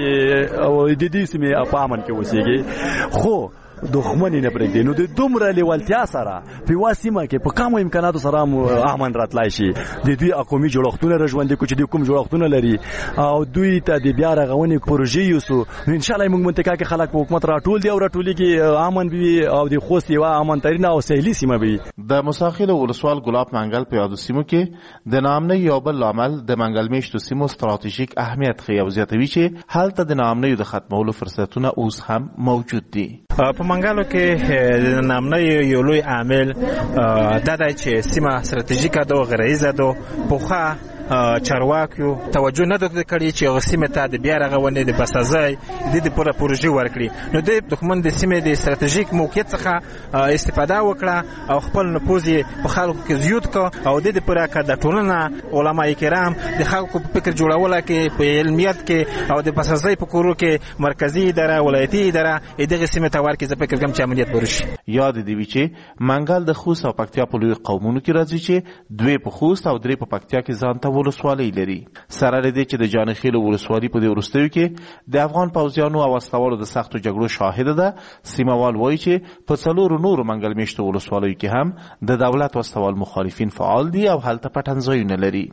چې د دې سیمې په امن کې اوسېږي خو دښمن نه پرېږدي نو د دومره لیوالتیا سره په واسمه کې په کمو امکاناتو سره امن راتلای شي د دوی اقومي جوړښتونه رژوندې کو چې د کوم جوړښتونه لري او دوی ته د بیا رغونې پروژې یوسو ان شاء الله موږ منطقه کې خلک په حکومت راټول دی او راټولي کې امن وي او د خوست یو امن ترين او سهلي سیمه وي. د مساخیل ولسوال ګلاب منګل په یادو سیمو کې د نامنۍ یو بل عمل د منګل میشتو سیمو ستراتیژیک اهمیت ښیي او زیاتوي چې هلته د نامنۍ د ختمولو فرصتونه اوس هم موجود دي. په منګلو کې د نامنۍ یو لوی عامل دا دی چې سیمه ستراتیژیکه ده او غرایزه ده پوخه چارواکیو توجه نه درته کړی چې هغه سیمه ته د بیا رغونې د بسازۍ د دې پوره پروژې ورکړي نو د دښمن د سیمې د ستراتیژیک موقعیت څخه استفاده وکړه او خپل نفوذ په خلکو کې زیات کړ او د دې پوره کړ د ټولنه علما کرام د خلکو په فکر جوړولو کې په علمیت کې او د بسازۍ په کورو کې مرکزی اداره ولایتي اداره دغه سیمه ته ورکړي زه فکر کوم چې عملیات ورشي. یاد دی وی چې منګل د خوست او پکتیا په لوی قومونو کې راځي چې دوی په خوست او درې په پکتیا کې ځان ته ولسوالۍ لري. سره له دې چې د جانخیل ولسوالي په دې وروستیو کې د افغان پوځیانو او استوالو د سختو جګړو شاهده ده. سیموال وایي چې په څلورو نورو منګل میشتو ولسوالیو کې هم د دولت او استوال مخالفین فعال دي او هلته پټنځایونه لري.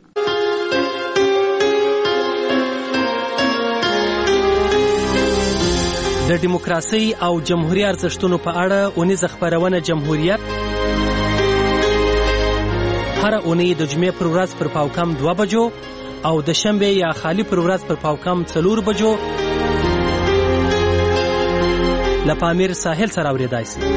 د دیموکراسي او جمهوریت ارزښتونو په اړه اونیزه خپرونه جمهوریت هر اونۍ د جمعې پر ورځ پر پاوکم دوه بجو او د شنبې یا خالی پر ورځ پر پاوکم څلور بجو له پامیر ساحل سره اورېدای شي.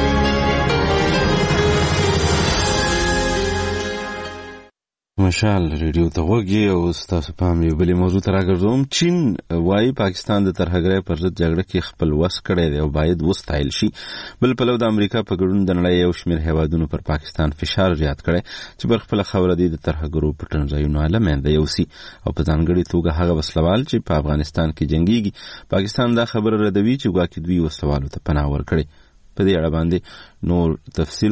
مشال ریډیو ته غوږی او ستاسو پام یو بلې موضوع ته راګرځوم. چین وایي پاکستان د ترهګرۍ پر ضد جګړه کې خپل وس کړی دی او باید وستایل شي. بل پلو د امریکا په ګډون د نړۍ یو شمېر هیوادونو پر پاکستان فشار زیات کړی چې پر خپله خبره دی د ترهګرو پټنځایونه له منځه یوسي او په ځانګړې توګه هغه وسلوال چې په افغانستان کې جنګیږي. پاکستان دا خبره ردوي چې ګواکې دوی وسلوالو ته پناه ورکړې. په دې اړه باندې نور تفصیل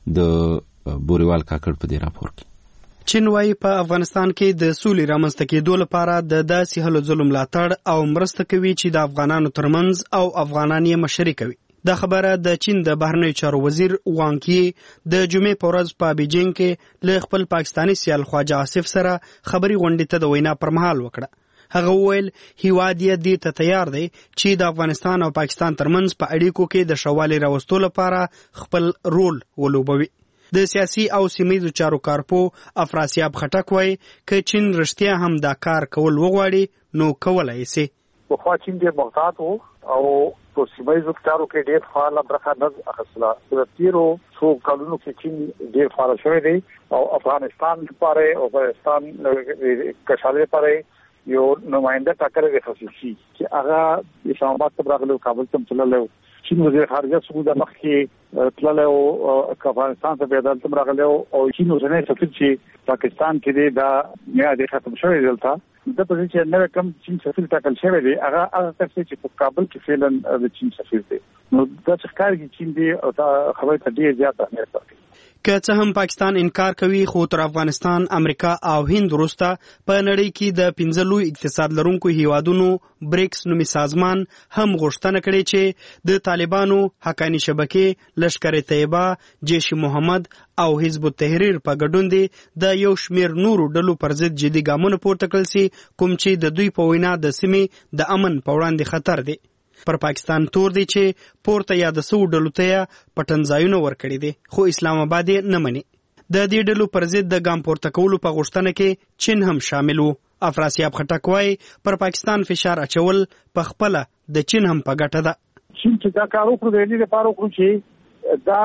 د بوریوال کاکړ په دې راپور کې. چین وايي په افغانستان کې د سولې رامنځته کېدو لپاره د داسې هلو ځلو ملاتړ او مرسته کوي چې د افغانانو ترمنځ او افغانان یې مشري کوي. دا خبره د چین د بهرنیو چارو وزیر وانګ یي د جمعې په ورځ په بیجینګ کې له خپل پاکستاني سیال خواجه آصف سره خبري غونډې ته د وینا پر مهال وکړه. هغه وویل هیواد یې دې ته تیار دی چې د افغانستان او پاکستان ترمنځ په اړیکو کې د شوالي راوستو لپاره خپل رول ولوبوي. د سیاسي او سیمه‌یزو چارو کارپو افراسیاب خټک وایي که چین رښتیا هم دا کار کول وغواړي نو کولای شي. پخوا چین ډېر محتاط و او په سیمه‌یزو چارو کې ډېر فعاله برخه نه اخیستله. د تېرو څو کلونو کې چین ډېر فعاله شوی دی او افغانستان لپاره او افغانستان کشالې لپاره یو نماینده ټاکلی دی خصوصي چې هغه اسلام آباد ته راغلی او کابل ته تللی و. چین وزیر خارجه څو د مخکې تللی او افغانستان ته بیا دلته راغلی او چین اوسنی سفیر چې پاکستان کې دی دا میعاد ختم شوی دی دلته د په چې نوې کم چین سفیر ټاکل شوی دی هغه هغه کس چې په کابل کې فعلا د چین سفیر دی. نو دا چې ښکاري چې چین دی او دا خبرې ته ډېر زیات اهمیت ورکوي. که څه هم پاکستان انکار کوي خو تر افغانستان، امریکا او هند وروسته په نړۍ کې د پنځه لوی اقتصاد لرونکو هیوادونو بریکس نومي سازمان هم غوښتنه کړې چې د طالبانو، حقانی شبکې، لشکر طیبه، جیش محمد او حزب التحریر په ګډون دي د یو شمېر نورو ډلو پر ضد جدي ګامونه پورته کړل سي کوم چې د دوی په وینا د سیمې د امن په وړاندې خطر دی. پر پاکستان تور دی چې پورته یا د سو ډلو ته پټنځایونه ورکړي دي خو اسلام آباد نه مني. د دې ډلو پر ضد د ګام پورته کولو په غوښتنه کې چین هم شامل وو. افراسیاب خټک وایي پر پاکستان فشار اچول په خپله د چین هم په ګټه ده. چین چې دا کار وکړو د دې لپاره وکړو چې دا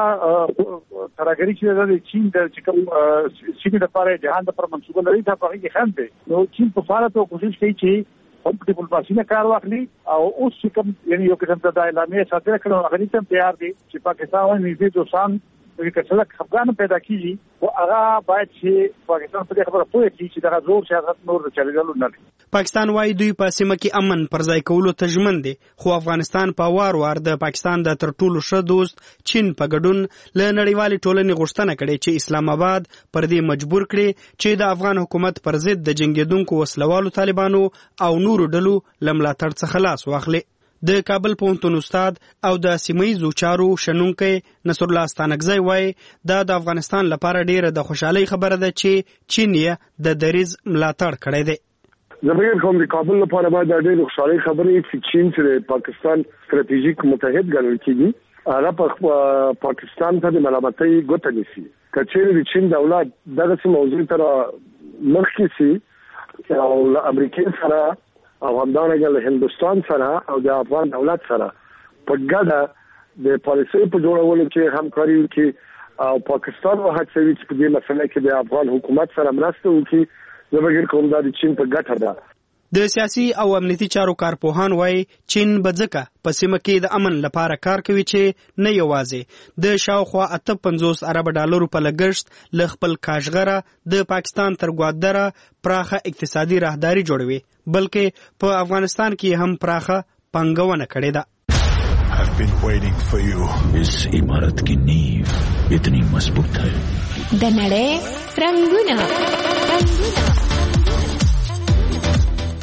ترهګري چې د چین د کوم سیمې لپاره جهان لپاره منسوبه لري دا په هغه خند دی. نو چین په فعالیت او کوشش کوي چې هم په ډیپلوماسي نه کار واخلي او اوس چې کوم یعنی یو قسم ته د اعلامیه ساتره کړو هغه ته تیار دي چې پاکستان او نږدې دوستان چې کله خپګان پیدا کیږي او هغه باید چې پاکستان په خبره پوه شي چې دا زور سیاست نور چلیدل نه لري. پاکستان وايي دوی په سیمه کې امن پر ځای کولو ته ژمن دي خو افغانستان په وار وار د پاکستان د تر ټولو ښه دوست چین په ګډون له نړیوالې ټولنې غوښتنه کړې چې اسلام آباد پر دې مجبور کړي چې د افغان حکومت پر ضد د جنگیدونکو وسلوالو طالبانو او نورو ډلو له ملاتړ څخه خلاص واخلي. د کابل پوهنتون استاد او د سیمه‌یزو چارو شنونکی نصر الله ستانکزی وایي دا د افغانستان لپاره ډیره د خوشحالۍ خبره ده چې چین یې د دریځ ملاتړ کړی دی. زه فکر کوم د کابل لپاره باید د ډیرې خوشحالۍ خبرې چې چین چې د پاکستان ستراتیژیک متحد ګڼل کېږي هغه په پاکستان ته د ملامتۍ ګوته نیسي. که چیرې د چین دولت دغسې موضوع ته مخکې سي او له امریکې سره او همدارنګه له هندوستان سره او د افغان دولت سره په ګډه د پالیسۍ په جوړولو کې همکاري وکړي او پاکستان وهڅوي چې په دې مسله کې د افغان حکومت سره مرسته وکړي. زه فکر کوم دا د چین په ګټه ده. د سیاسي او امنیتي چارو کارپوهان وایي چین به ځکه په سیمه کې د امن لپاره کار کوي چې نه یوازې د شاوخوا اته پنځوس ارب ډالرو په لګښت له خپل کاشغره د پاکستان تر ګوادره پراخه اقتصادي راهداري جوړوي بلکې په افغانستان کې هم پراخه پانګونه کړې ده. I've been waiting for you. इस इमारत की नींव इतनी मजबूत है. د نړۍ رنگونه رنگونه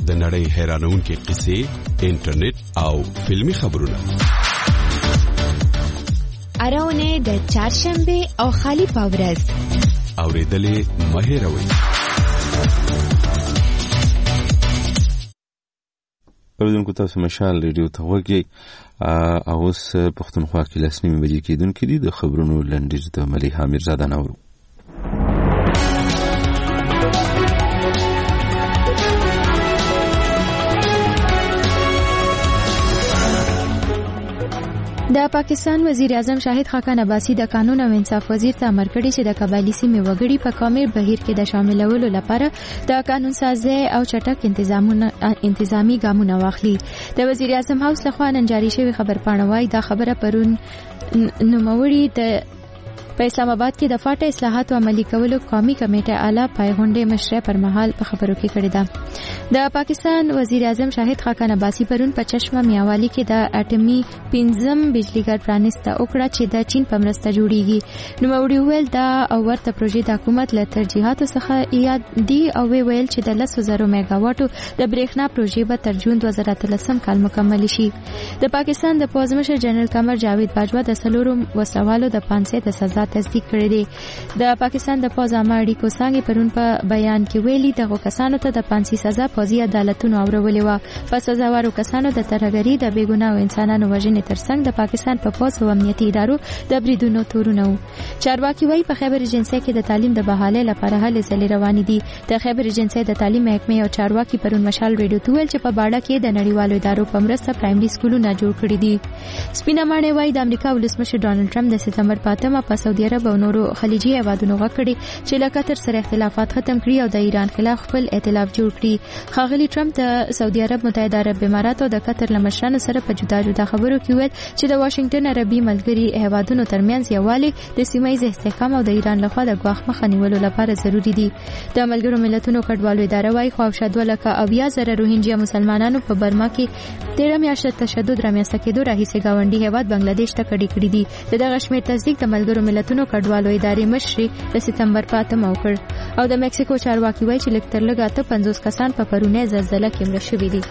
د نړۍ حیرانونکې قصې، انټرنیټ او فلمی خبرونه. اراونه د چهارشنبه او خالی پاورز اوریدلې مهیروي. اوریدونکو تاسو مشال ریډیو ته وګورئ. او اوس پښتونخوا کې لسنیمې بجې کېدونکې دي. د خبرونو لنډیز د ملیحه میرزاده نورو. د پاکستان وزیر اعظم شاهد خاقان عباسی د قانون او انصاف وزیر ته امر کړی چې د قبایلی سیمې وګړي په کامل بهیر کې د شاملولو لپاره د قانون سازي او چټک انتظامونه انتظامی ګامونه واخلي. د وزیر اعظم هاوس لخوا نن جاری شوی خبرپاڼه وايي دا خبره پرون نوموړي د په اسلام آباد کې د فاټه اصلاحات او عملي کولو قومي کمیټه اعلی پایغونډه مشره پر مهال په خبرو کې کړی ده. د پاکستان وزیر اعظم شاهد خاقان عباسی پرون په چشمه میاوالی کې د اټمی پنځم بجلیګر پرانیسته وکړه چې د چین په مرسته جوړیږي. نو موري ویل دا او ورته پروژې د حکومت له ترجیحاتو څخه یاد دي او ویل چې د لسو زرو میگا واټو د برېښنا پروژې به تر جون دوه زره اتلسم کال مکمل شي. د پاکستان د پوځ مشر جنرال قمر جاوید باجوا د سلورو وسوالو د پانسه د سزا تصدیق کړی دی. د پاکستان د پوځ عامه اړیکو څنګه پرون په بیان کې ویلي دغه کسانو ته د پانسي سزا پوځي عدالتونو اورولې و. په سزاوارو کسانو د ترهګرۍ د بیګناه انسانانو وژنې ترڅنګ د پاکستان په پوځ او امنیتي ادارو د بریدونو تورونه و. چارواکي وایي په خیبر ایجنسي کې د تعلیم د بحالۍ لپاره هلې ځلې روانې دي. د خیبر ایجنسي د تعلیم محکمې او چارواکي پرون مشال ریډیو ته ویل چې په باډه کې د نړیوالو ادارو په مرسته پرایمري سکولونه جوړ کړي دي. سپینه ماڼۍ وایي د امریکا ولسمشر ډانلډ ټرمپ د سپتمبر په اتمه په سعودي عرب او نورو خلیجي هیوادونو غکړي چې له قطر سره اختلافات ختم کړي او د ایران خلاف خپل ائتلاف جوړ کړي. خاغلی ټرمپ د سعودي عرب، متحده عرب امارات او د قطر له مشرانو سره په جدا جدا خبرو کې ویل چې د واشنگټن عربي ملګري هیوادونو ترمنځ یووالی د سیمه ییز استحکام او د ایران لخوا د ګواښ مخه نیولو لپاره ضروری دي. د ملګرو ملتونو کډوالو اداره وايي خواوشا دوه لکه اویا زره روهینجیا مسلمانانو په برما کې تیره میاشت تشدد رامنځته کېدو راهیسې ګاونډي هیواد بنگلاديش ته کډې کړې دي. دغه شمېر تصدیق د ملګرو ملتونو کډوالو ادارې مشر د سپتمبر په اتمه وکړ. او د مکسیکو چارواکي وایي چې لږ تر لږه اته پنځوس کسان په پرونی زلزلہ کې مړه شوي دي.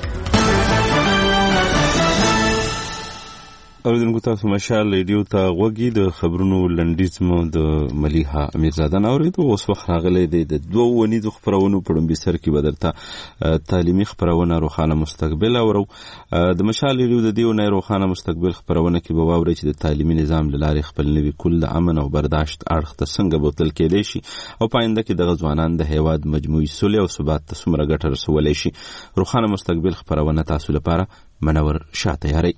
اوریدونکو تاسو مشال ریډیو ته غوږی. د خبرونو لنډیز مو د ملیحه میرزاده نوریدو. اوس وخت راغلی دی د دوه ونیزو خبرونو په لومړي سر کې به درته تعلیمي خبرونه روښانه مستقبل اورو. د مشال ریډیو د دې ونې روښانه مستقبل خبرونه کې به واورئ چې د تعلیمي نظام له لارې خپل نوي کول د امن او برداشت اړخ ته څنګه بوتل کېدای شي او په آینده کې دغه ځوانان د هیواد مجموعي سولې او ثبات ته څومره ګټه رسولی شي. روښانه مستقبل خبرونه تاسو لپاره منور شاه تیاری.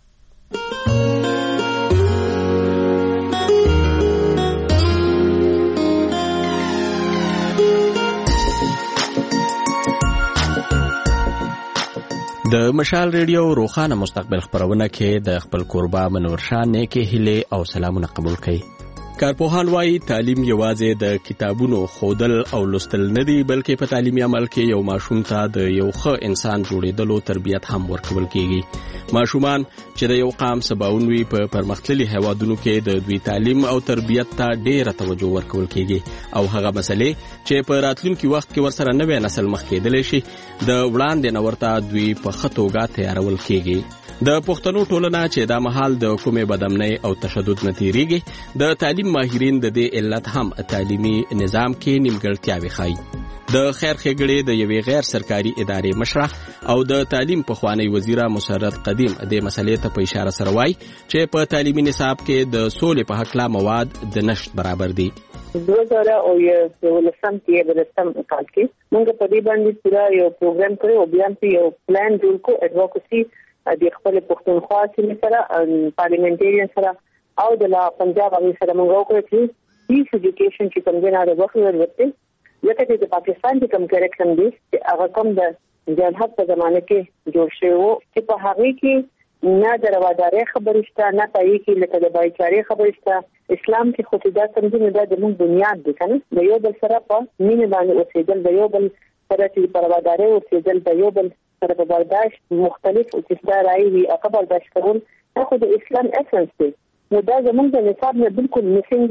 د مشال ریډیو روښانه مستقبل خبرونه کې د خپل کوربه منور شاه نیکه هیله او سلامونه قبول کړئ. کارپوهان وايي تعلیم یوازې د کتابونو خودل او لوستل نه دی، بلکې په تعلیمي عمل کې یو ماشوم ته د یو ښه انسان جوړېدلو تربیت هم ورکول کیږي. ماشومان چې د یو قام سباون وي په پرمختللي هیوادونو کې د دوی تعلیم او تربیت ته ډېره توجه ورکول کیږي او هغه مسلې چې په راتلونکي وخت کې ورسره نوې نسل مخ کېدلی شي د وړاندې نه ورته دوی په ښه توګه تیارول کیږي. د پښتنو ټولنه چې دا مهال د کومې بدامنۍ او تشدد نه تیریږي، د تعلیم ماهرین د دې علت هم تعلیمي نظام کې نیمګړتیاوې ښایي. د خیر ښېګړې د یوې غیر سرکاري ادارې مشره او د تعلیم پخوانی وزیره مسرت قدیم د مسلې ته په اشاره سره وایي چې په تعلیمي نصاب کې د سولې په هکله مواد د نشت برابر دي. دوه زره اوولسم کې ولسم کال کې موږ په دې باندې پورا یو پروګرام کړو او بیا یو پلان جوړ کړو ایڈوکیسي د خپل پښتونخوا سیمې سره پارلیمنټریان سره او د پنجاب هغه سره موږ وکړو چې هیڅ ایجوکیشن چې کوم نه د وخت ورته لکه چې د پاکستان د کوم کریکشن دی هغه کوم د جنحت په زمانه کې جوړ شوی چې په هغه کې نه د روادارۍ خبرې شته، نه پای کې لکه د بایچاري خبرې شته. اسلام کې خو دا څنګه دا د موږ بنیاد دی کنه، د یو بل سره په مینه باندې اوسېدل، د یو بل سره چې په روادارۍ اوسېدل، د یو بل سره په برداشت مختلف او چې دا راي وي هغه برداشت کول دا خو د اسلام اسنس دی. نو دا زموږ د نصاب نه بالکل مسنګي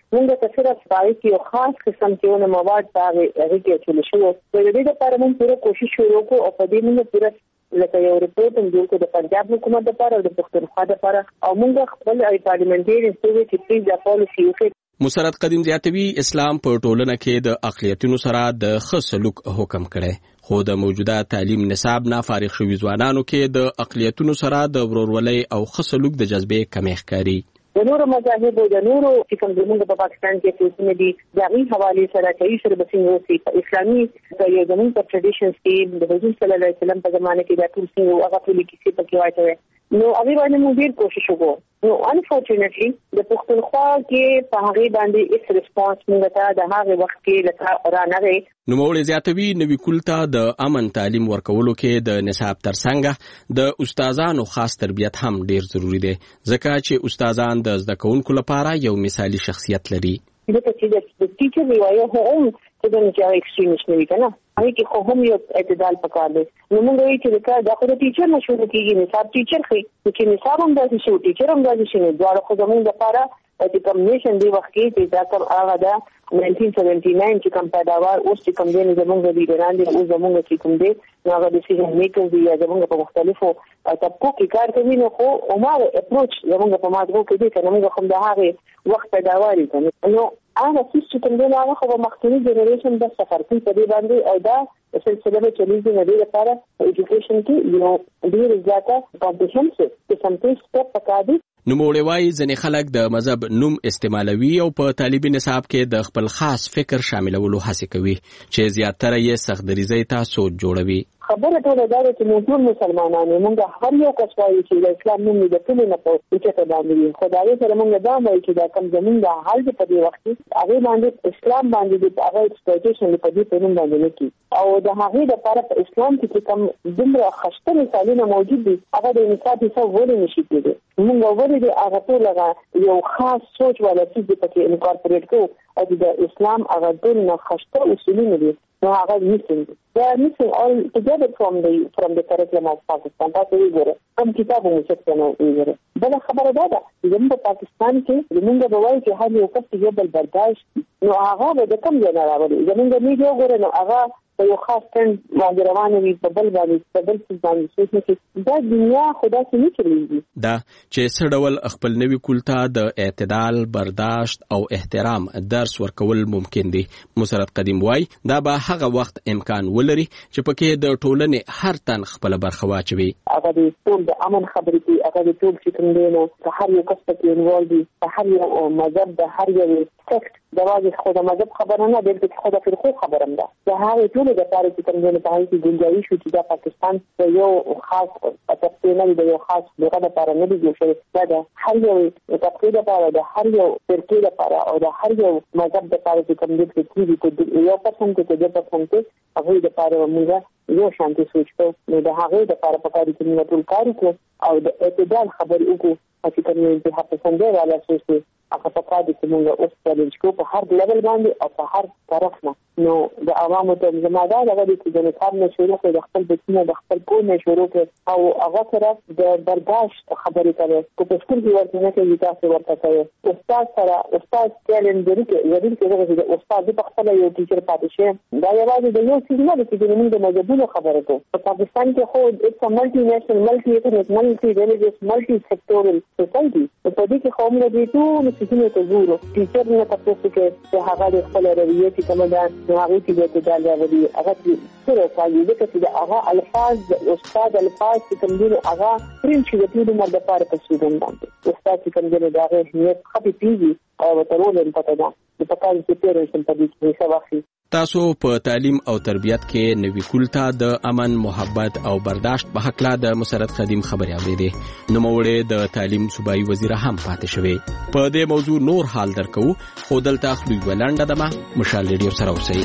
موږ ته صرف پای کې یو خاص قسم کې مواد باغ هغه کې چول شو په دې لپاره موږ پوره کوشش وکړو او په دې موږ پوره لکه یو ریپورت هم جوړ کړ د پنجاب حکومت لپاره او د پښتونخوا لپاره او موږ خپل پارلیمنټري انسټیټیوټ کې پیج د پالیسی وکړ. مسرت قدیم زیاتوي اسلام په ټولنه کې د اقلیتونو سره د ښه سلوک حکم کړي، خو د موجوده تعلیم نصاب نه فارغ شوي ځوانانو کې د اقلیتونو سره د ورورولۍ او ښه سلوک د جذبې کمی ښکاري. د نورو مذاهب او د نورو چې کوم زموږ په پاکستان کې څه دي د هغې حوالې سره کوي سره به څنګه وسي په اسلامي یو زموږ په ټریډیشنز کې د رسول صلی الله علیه وسلم په زمانه کې دا ټول څنګه هغه ټول کیسې پکې وایي نو هغه باندې موږ ډېر کوشش وکړو. نو انفورچونټلی د پښتونخوا کې په هغه باندې هیڅ ریسپانس موږ ته د هغه وخت کې لکه را نه غي. نو موږ زیاتوي نوې کولتا د امن تعلیم ورکولو کې د نصاب ترڅنګ د استادانو خاص تربیت هم ډیر ضروری دی، ځکه چې استادان د زده کوونکو لپاره یو مثالي شخصیت لري. د ټیچر ویایو هم چې د نجار ایکستریمیست نه وي کنه هغه کې خو هم یو اعتدال پکار دی. نو موږ وایو چې دا خو د ټیچر نشو کېږي، نصاب ټیچر خي چې نصاب هم داسې شو ټیچر هم داسې شي، دواړه خو زموږ لپاره چې کمبینیشن دی وخت کې چې دا کوم هغه دا nineteen seventy-nine چې کوم پیداوار اوس چې کوم دی زموږ د لیډران دي او زموږ چې کوم دی هغه ډیسیژن میکرز دي زموږ په مختلفو طبقو کې کار کوي. نو خو عمر اپروچ زموږ په ماده کې دی چې موږ هم د هغه وخت پیداوار دي. نو هغه څه چې کوم دی هغه خو مخکې جنریشن د سفر کوي په دې باندې او دا سلسله به چلیږي نه دی لپاره ایجوکیشن کې یو ډیر زیاته کمپټنسي چې سمټي سټپ پکادي. نوموړی وایي ځینې خلک د مذهب نوم استعمالوي او په طالبي نصاب کې د خپل خاص فکر شاملولو هڅه کوي چې زیاتره یې سختدریزۍ ته سوچ جوړوي. خبره ټول دا ده چې موږ ټول مسلمانان یو، موږ هر یو کس وایي چې د اسلام نوم دې ټول نه په چې باندې خدای سره موږ دا وایي چې دا کم زمونږ د حال په دې وخت کې هغه باندې اسلام باندې د هغه ایکسپلویټیشن په دې په نوم باندې نه کی او د هغه لپاره په اسلام کې کوم دومره خشته مثالونه موجود دي هغه د انصاف څخه ولې نشي کېدای. موږ ولې د هغه ټول یو خاص سوچ ولا چې په کې انکارپوریټ کوو او د اسلام هغه ټول نه خشته اصولونه دي نو هغه missing. They are missing all together from the from the curriculum of Pakistan. تاسو وګورئ کوم کتاب مو څه نه وګورئ. بل خبره دا ده چې په پاکستان کې زمونږ په وایي چې هر یو کس یو بل برداشت نو هغه به کم نه راوړي. زمونږ میډیا وګورئ نو هغه په یو خاص ټرند باندې روانه وي په بل باندې په بل څه باندې څه چې دا دنیا خدا څخه نه چلیږي. دا چې سړول خپل نوې کولتا د اعتدال، برداشت او احترام درس ورکول ممکن دي. مسرت قدیم وای دا به هغه وخت امکان ولري چې پکې د ټولنې هر تن خپل برخه واچوي. هغه د ټول د امن خبرې کوي، هغه د ټول چې کوم دی نو هر یو کس پکې انوالو دي، هر یو مذهب د هر یو سیکټ د واځي خو د مذهب خبره نه دی چې خو د فرقو خبره هم ده. د هغه ټول د لپاره چې کوم دی په هغه کې ګنجایش شو چې د پاکستان په یو خاص تفصیل نه دی یو خاص دغه لپاره نه دی جوړ شوی. دا هر یو تفصیل لپاره د هر یو فرقې لپاره او د هر یو مذهب لپاره چې کوم دی چې یو پرسنټ کې د پرسنټ هغه لپاره موږ یو شانتي سوچ کو نو د هغه لپاره په کار کې موږ ټول کار وکړو او د اعتدال خبرې وکړو چې کوم یو په هغه څنګه والا سوچ هغه په کار کې موږ اوس چیلنج کو په هر لیول باندې او په هر طرف نه. نو د عوامو ته زموږه دا غوډي چې د نصاب نه شروع کړي د خپل بچنه د خپل کور نه شروع کړي او هغه سره د برداشت خبرې کوي کو په سکول کې ورته نه کوي تاسو ورته کوي استاد سره استاد چیلنج لري چې یوه چې د استاد په خپل یو ټیچر پاتې شي دا یوازې د یو څه نه چې موږ د مذهبونو خبره کوو. په پاکستان کې خو د ملټي نېشنل ملټي ایتنیک ملټي ریلیجیس ملټي سیکټورل سوسایټي په دې کې قوم له دې ټول څه ته زورو ټیچر نه تاسو کې چې هغه د خپل رویه چې کومه ده نو هغه چې د اعتدال راوړي هغه سره کوي چې د هغه الفاظ د استاد الفاظ چې کوم دي هغه پرین چې د ټول مرده لپاره تشریح باندې استاد چې کوم دي دا هغه نیت خپې پیږي او ترول په پته ده د پکای چې پیرنټ په دې کې څه واخلي. تاسو په تعلیم او تربیت کې نوې کولتا د امن، محبت او برداشت په حق لا د مسرت قدیم خبرې اورېدې. نوموړی د تعلیم صوبایي وزیر هم پاتې شوی. په دې موضوع نور حال درکو خو دلته خلوی ولنډه دمه مشال ریډیو سره اوسئ.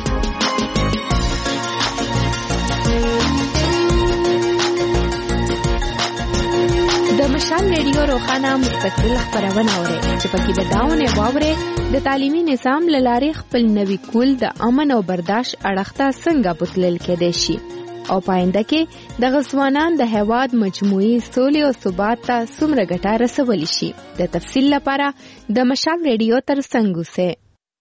د مشال ریډیو روخانه مستقل خبرونه اوري چې پکې د داونه واوري د تعلیمي نظام لارې خپل نوې کول د امن او برداشت اړخته څنګه بوتلل کېدای شي او پاینده کې د غسوانان د هیواد مجموعي سولې او ثبات ته څومره ګټه رسولی شي. د تفصیل لپاره د مشال ریډیو تر څنګ اوسئ.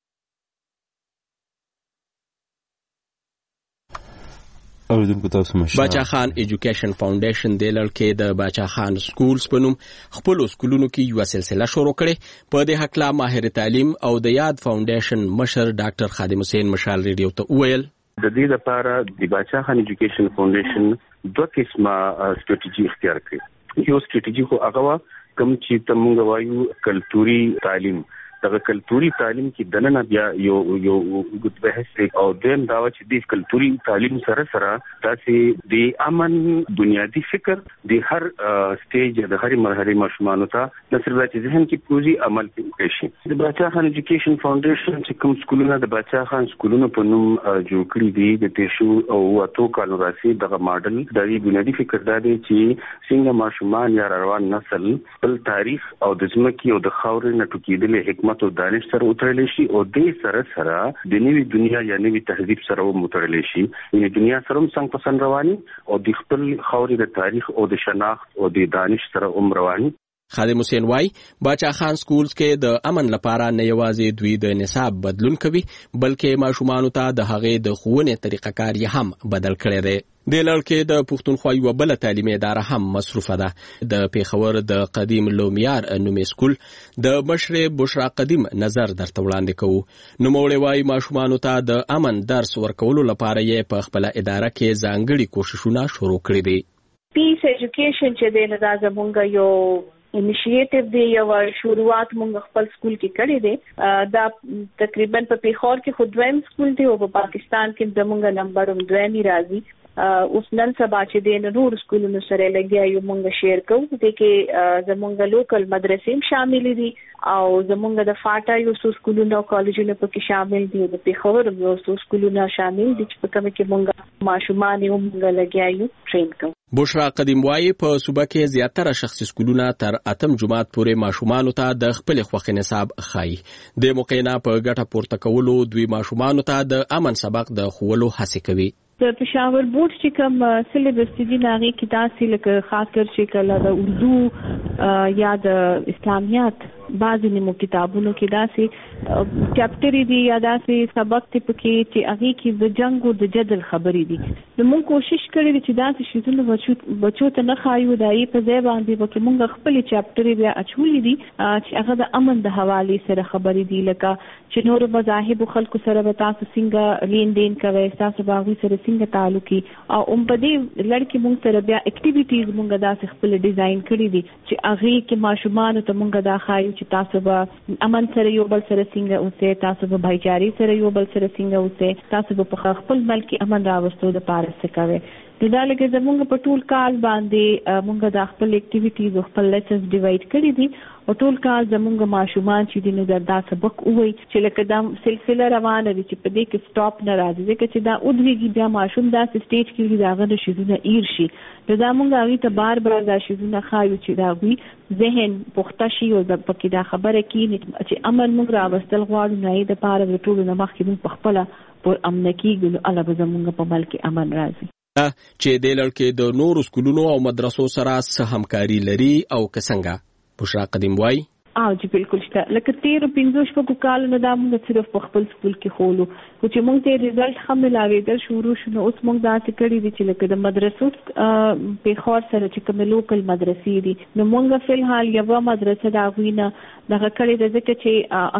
باچا خان ایجوکیشن فاونډیشن د لړکې د باچا خان سکولز په نوم خپل سکولونو کې یو سلسله شروع کړې. په دې حق ماهر تعلیم او د یاد فاونډیشن مشر ډاکټر خادم حسین مشال ریډیو ته وویل د دې لپاره د باچا خان ایجوکیشن فاونډیشن دوه قسمه ستراتیژي اختیار کړې. یو ستراتیژي خو هغه کوم چې تمونږ وایو کلتوري تعلیم. دغه کلتوري تعلیم کې دننه بیا یو یو وګت بحث او دیم دا چې د کلتوري تعلیم سره سره تاسې د امن بنیادی فکر د هر سټیج د هر مرحله ماشومان ته د سربېت ذهن کې پوزي عمل کوي شي. د باچا خان ایجوکیشن فاونډیشن چې کوم سکولونه د باچا خان سکولونو په نوم جوړ کړی دي د تیشو او واتو کالو راسي دغه ماډل د بنیادی فکر دا دی چې څنګه ماشومان یا روان نسل خپل تاریخ او د ځمکې او د خاورې نه ټوکېدلې حکمت او دانش سره وترلی شي او د سره سره د نوې دنیا یا نوې تهذیب سره وترلی شي. یعنی دنیا سره هم څنګه پسند رواني او د خپل خاورې د تاریخ او د شناخت او د دانش سره هم رواني. خادم حسین وای باچا خان سکولز کې د امن لپاره نه یوازې دوی د نصاب بدلون کوي بلکې ماشومان ته د هغې د ښوونې طریقه کار یې هم بدل کړی دی. د لړکې د پښتونخوا یوه بله تعلیمي اداره هم مصروفه ده. د پیښور د قدیم لومیار نومي سکول د مشرې بشرا قدیم نظر درته وړاندې کوو. نوموړی وایي ماشومانو ته د امن درس ورکولو لپاره یې په خپله اداره کې ځانګړي کوښښونه شروع کړي دي. پیس ایجوکیشن چې دی نو دا زمونږ یو انیشیټیو دی یو شروعات مونږ خپل سکول کې کړی دی. دا تقریبا په پیښور کې خو دویم سکول دی او په پاکستان کې زمونږ نمبر هم دویمي راځي. اوس نن سبا چې د نور سکولونو سره لګیا یو مونږ شیر کوو د کې زمونږ لوکل مدرسې هم شامل دي او زمونږ د فاټا یو څو سکولونه او کالجونه پکې شامل دي. د پیښور یو څو سکولونه شامل دي چې په کوم کې مونږ ماشومان یو مونږ لګیا یو ټرین کوو. بشرا قدیم وایي په صوبه کې زیاتره شخصي سکولونه تر اتم جماعت پورې ماشومانو ته د خپل خوښې نصاب ښایي. د موقع نه په ګټه پورته کولو دوی ماشومانو ته د امن سبق د ښوولو هڅې کوي. د پېښور بورډ چې کوم سلیبس دي هغې کې داسې لکه خاص کر چې کله د اردو یا د اسلامیات بعضې نیمو کتابونو کې داسې چپټرې دي یا داسې سبق دی پکې چې هغې کې د جنګ او د جدل خبرې دي. نو موږ کوشش کړی دی چې داسې شیزونه بچو ته نه ښایو. د هغې په ځای باندې به موږ خپلې چپټرې بیا اچولې دي چې هغه د امن د حوالې سره خبرې دي لکه چې نورو مذاهبو خلکو سره به تاسو څنګه لین دین کوئ تاسو به هغوی سره څنګه تعلقي او هم په دې لړ کې موږ سره بیا اکټیویټیز موږ داسې خپل ډیزاین کړي دي چې هغې کې ماشومانو ته موږ دا ښایو چې تاسو به امن سره یو بل سره څنګه اوسئ تاسو به بھایچاري سره یو بل سره څنګه اوسئ تاسو به په خپل ملک امن راوستو دپاره څه کوئ. د دا لکه زمونږ په ټول کال باندې مونږ د خپل اکټیویټیز او خپل لیسنز ډیوایډ کړي دي او ټول کال زمونږ ماشومان چې دي نو دا سبق ووایي چې لکه دا سلسله روانه وي چې په دې کې سټاپ نه راځي ځکه چې دا ودرېږي بیا ماشوم داسې سټیج کې وي د هغه د شیزونه ایر شي. نو دا مونږ هغوی ته بار بار دا شیزونه ښایو چې د هغوی ذهن پخته شي او پکې دا خبره کېږي چې امن مونږ راوستل غواړو نو هغې دپاره د ټولو نه مخکې مونږ پخپله پر امنه کېږو نو هله به زمونږ په ملک امن راځي. چې د لړکې د نورو سکولونو او مدرسو سره څه همکاري لري او که څنګه. بشرا قدیم وایي او چې بالکل شته لکه تیرو پنځو شپږو کالو نه دا موږ صرف په خپل سکول کې خولو خو چې موږ ته رزلټ ښه ملاوېدل شروع شو نو اوس موږ داسې کړي دي چې لکه د مدرسو پیښور سره چې کومې لوکل مدرسې دي نو موږ فی الحال یوه مدرسه د هغوی نه دغه کړې ده ځکه چې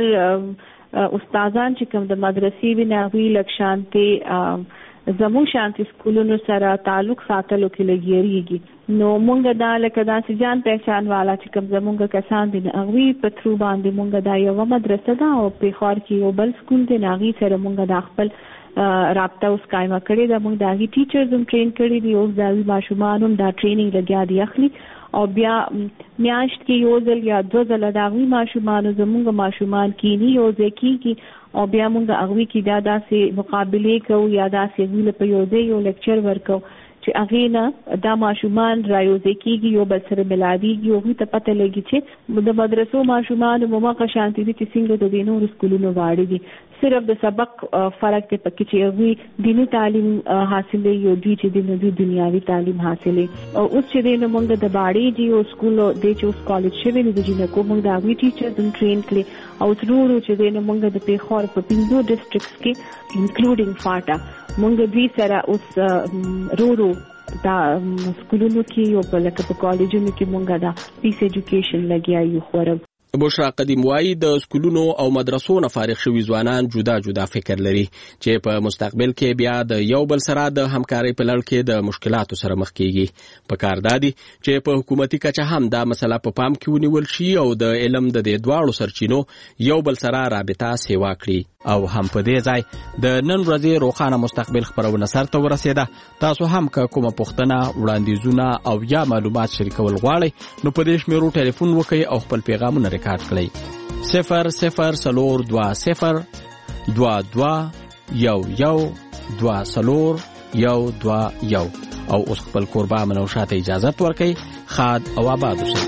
اکثر استادان چې کوم د مدرسې وي نه هغوی لږ شانتې زموږ شانتي سکولونو سره تعلق ساتلو کې لګیریږي نو مونږ دا لکه داسې جان پہچان والا چې کوم زمونږ کسان دي هغوی په تھرو باندې مونږ دا یوه مدرسه ده او پیښور کې یو بل سکول دی نو هغې سره مونږ دا خپل رابطه اوس قایمه کړې ده. مونږ د هغې ټیچرز هم ټرین کړي دي اوس د هغوی ماشومان هم دا ټریننګ لګیا دي اخلي او بیا میاشت کې یو ځل یا دوه ځله د هغوی ماشومانو زمونږ ماشومان کینی یو ځای کېږي او بیا مونږ هغوی کې دا داسې مقابلې کوو یا داسې هغوی له په یو ځای یو لیکچر ورکوو چې هغه نه دا ماشومان رايوځي کیږي یو بل سره ملاديږي او ته پته لګي چې د مدرسو ماشومان مومقه شانتي دي چې څنګه د دینو سکولونو واړي دي صرف د سبق فرق ته پکې چې هغه دینی تعلیم حاصلې یو دوی چې د نوې دنیاوي تعلیم حاصلې او اوس چې د موږ د باړي دی او سکول د چوس کالج شوی د جنکو موږ د اوی ټیچرز ان ټرین کړي او ضرورو چې د موږ د پیښور په پینځو ډیسټریکټس کې انکلوډینګ فاټا موږ دوی سره اوس رورو دا سکولونو کې او په لکه په کالجونو کې موږ دا پیس ایجوکیشن لګیا یو خورم. بشرا قدیم وایي د سکولونو او مدرسو نه فارغ شوي ځوانان جدا جدا فکر لري چې په مستقبل کې بیا د یو بل سره د همکارۍ په لړ کې د مشکلاتو سره مخ کیږي. په کار دادي چې په حکومتي کچه هم دا مسله په پام کې ونیول شي او د علم د دې دواړو سرچینو یو بل سره رابطه سیوا کړي. او هم په دې ځای د نن ورځې روښانه مستقبل خبرونه سرته ورسېده. تاسو هم که کومه پوښتنه وړاندیزونه او یا معلومات شریکول غواړئ نو په دې شمیرو ټلیفون وکړئ او خپل پیغامونه ریکارډ کړئ. صفر صفر څلور دوه صفر دوه دوه یو یو دوه څلور یو دوه یو او اوس خپل کوربه منوشات اجازت ورکړئ. خاد او آباد اوسئ.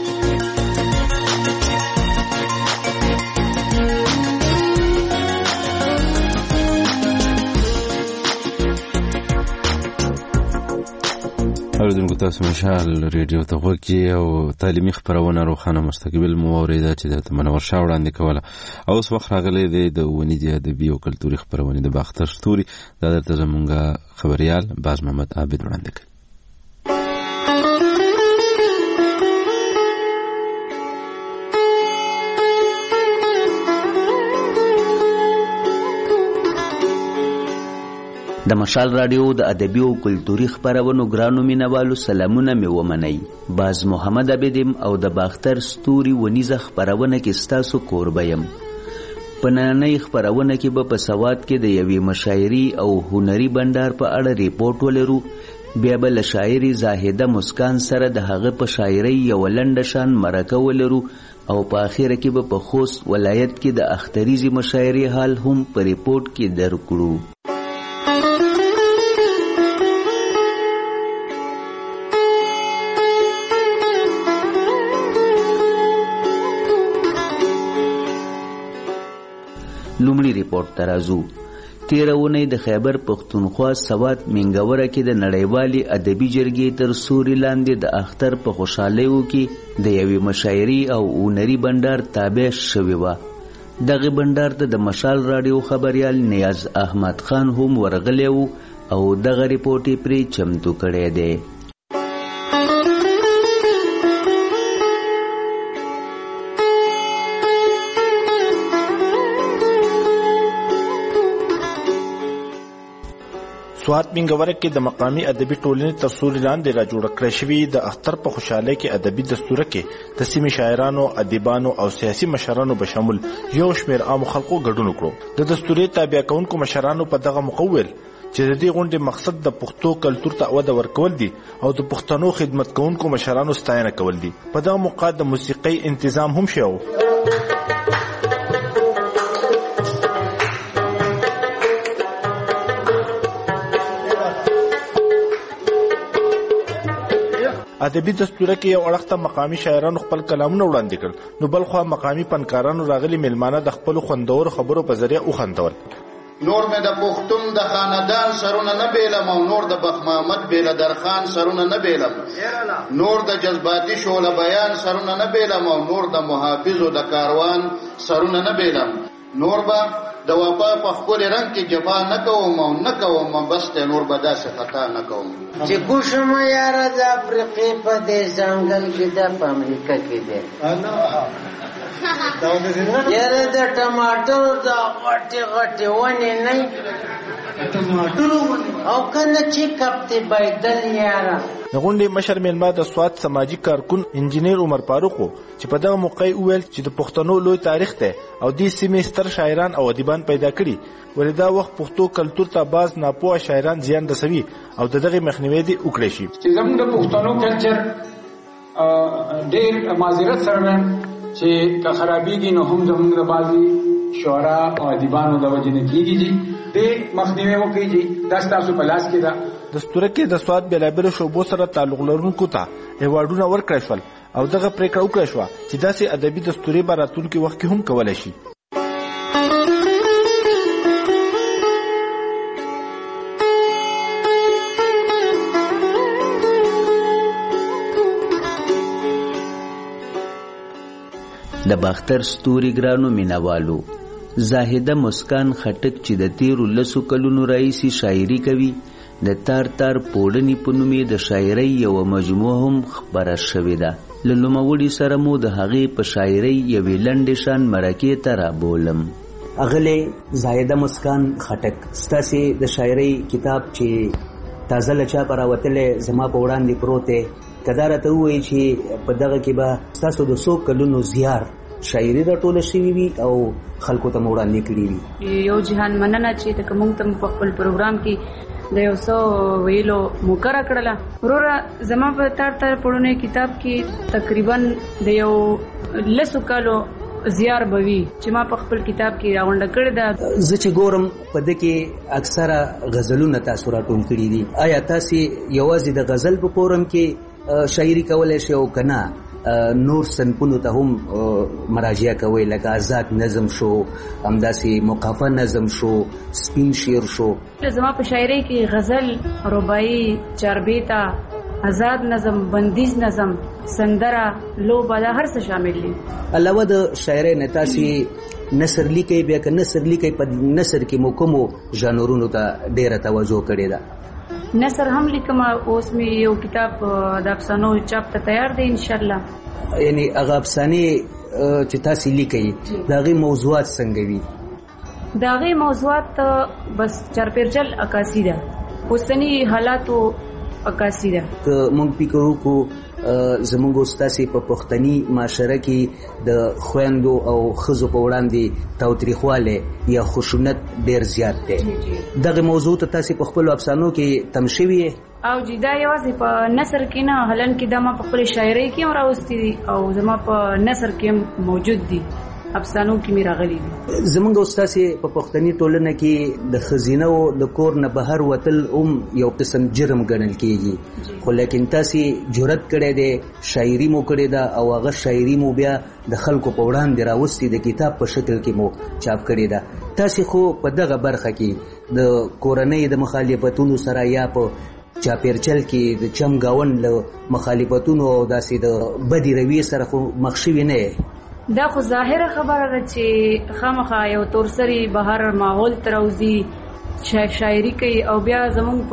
اوریدونکو تاسو مشال ریډیو ته غوږی او تعلیمي خبرونه روښانه مستقبل مو اوریدا چې د منور شاه وړاندې کوله. او اوس وخت راغلی دی د ونیدي ادبي او کلتوري خبرونه د باختر ستوري دا درته زمونږ خبريال باز محمد عابد وړاندې کوي. د مشال رادیو د ادبي او کلتوري خبرونو ګرانو مینوالو سلامونه مې ومنئ. باز محمد عابدم او د باختر ستوري ونیزه خبرونه کې ستاسو کوربه یم. په نننۍ خبرونه کې به په سواد کې د یوې مشاعري او هنري بندر په اړه ریپورت ولرو. بیا به له شاعري زاهده مسکان سره د هغه په شاعرۍ یو لنډه شان مرکه ولرو او په اخره کې به په خوست ولایت کې د اختریزي مشاعري حال هم په ریپورت کې درکړو. لومړی ریپورت ترازو تیرونه د خیبر پختونخوا سوات منګوره کې د نړیوالي ادبي جرګې تر سوري لاندې د اختر په خوشحالیو کې د یوې مشاعري او هنري بندر تابع شوی و. دغه بندر ته د مشال رادیو خبريال نیاز احمد خان هم ورغلی و او دغه ریپورت یې پرې چمتو کړی دی. سوات منګوره کې د مقامی ادبي ټولنې تر سوري لاندې را جوړ کړی شوی د اختر په خوشاله کې ادبي دستوره کې د سیمې شاعرانو، ادیبانو او سیاسي مشرانو به شامل یو شمېر عام خلکو ګډون وکړو. د دستورې تابع کوونکو مشرانو په دغه مقول چې د دې غونډې مقصد د پښتو کلتور ته وده ورکول دي او د پښتنو خدمت کوونکو مشرانو ستاینه کول دي. په دغه موقع د موسیقۍ تنظیم هم شو. ادبي دستوره کې یو اړخته مقامی شاعرانو خپل کلامونه وړاندې کړل، نو بل خوا مقامی فنکارانو راغلي میلمانه د خپل خوندور خبرو په ذریعه وخندول. نور مې د پښتون د خاندان سرونه نه بیلم او نور د بخ محمد بیله درخان سرونه نه بیلم، نور د جذباتي شعله بیان سرونه نه بیلم او نور د محافظو د کاروان سرونه نه بیلم، نور به د وفا په خپل رنگ کې جفا نه کوم او نه کوم بس ته نور به داسې خطا نه کوم چې کوشم یاره د افریقې په دې ځنګل کې د په امریکا کې دی یاره د ټماټر د غټې غټې ونې نه او کنه چې کپتې بایدل یاره. د غونډې مشر میلمه د سوات سماجي کارکون انجینیر عمر فاروق چې په دغه موقع وویل چې د پښتنو لوی تاریخ دی او دې سیمې ستر شاعران او ادیبان پیدا کړي، ولې دا وخت پښتو کلتور ته باز ناپوه شاعران زیان رسوي او د دغه مخنیوی دې وکړي شي. چې زموږ د پښتنو کلچر ډېر معذرت سره چې که خرابېږي نو هم زموږ د بعضې شعرا او ادیبانو د وجه نه کیږي جی د مخنیوي وکړي جی دا تاسو په لاس کې ده. دستور کې د سواد بلابل شوبو سره تعلق لرونکو ته ایوارډونه ورکړل شول او دغه پریکړه وکړه شو چې داسې ادبي دستوري به راتلونکي وخت کې هم کولای شي. د باختر ستوري ګرانو مینوالو، زاهده مسکان خټک چې د تیرو لسو کلونو راهیسې شاعري کوي، د تار تار پوړنی په نوم د شاعرۍ یوه مجموعه هم خپره شوې ده. له نوموړي سره مو د هغې په شاعرۍ یوې لنډې شان مرکې ته رابولم. اغلې زاهده مسکان خټک، ستاسې د شاعرۍ کتاب چې تازه له چاپه راوتلی زما په وړاندې پروت دی، که دا راته ووایي چې په دغه کې به ستاسو د څو کلونو زیار شاعري راټوله شوې وي او خلکو ته مو وړاندې کړي وي. یو جهان مننه چې لکه موږ ته په خپل پروګرام کې د یو څو ویلو موقع راکړله. وروره زما په تار تار پړونی کتاب کې تقریبا د یو لسو کالو زیار به وي چې ما په خپل کتاب کې راغونډه کړې ده. زه چې ګورم په ده کې اکثره غزلونه تاسو راټول کړي دي. آیا تاسې یوازې د غزل په فورم کې شاعري کولای شي او که نه نور صنفونو ته هم مراجعه کوئ، لکه آزاد نظم شو، همداسې مقافه نظم شو، سپین شعر شو؟ زما په شاعرۍ کې غزل، رباعي، چاربیتا، آزاد نظم، بندیز نظم، سندره، لوبه، دا هر څه شامل دي. علاوه د شاعرۍ نه تاسې نثر لیکئ، بیا که نثر لیکئ په نثر کې مو کومو ژانرونو ته ډېره توجه کړې ده؟ نثر هم لیکم، اوس مې یو کتاب د افسانو چاپ ته تیار دی انشاءالله. یعنی هغه افسانې چې تاسې لیکئ د هغې موضوعات څنګه وي؟ د هغې موضوعات بس چارپیرچل عکاسي ده، اوسني حالاتو عکاسي ده. که موږ فکر وکړو زموږ ستاسې په پښتني معاشره کې د خویندو او ښځو په وړاندې تاوتریخوالی یا خشونت ډېر زیات دی. دغه موضوع ته تاسې په خپلو افسانو کې تم شوي یې؟ او جی دا یوازې په نثر کې نه، هلن کې دا ما په خپلې شاعرۍ کې هم راوستي دي او زما په نثر کې هم موجود دي، افسانو کې مې راغلي دي. زموږ او ستاسې په پښتني ټولنه کې د ښځینهو د کور نه بهر وتل هم یو قسم جرم ګڼل کېږي، خو لیکن تاسې جرأت کړی دی، شاعري مو کړې ده او هغه شاعري مو بیا د خلکو په وړاندې راوستې د کتاب په شکل کې مو چاپ کړې ده. تاسې خو په دغه برخه کې د کورنۍ د مخالفتونو سره یا په چاپیرچل کې د چم گاوند له مخالفتونو او داسې د بدې رویې سره خو مخ شوي نه یې؟ دا خو ظاهره خبره ده چې خامخا یو تورسري بهر ماحول ته راوځي، شاعري کوي او بیا زموږ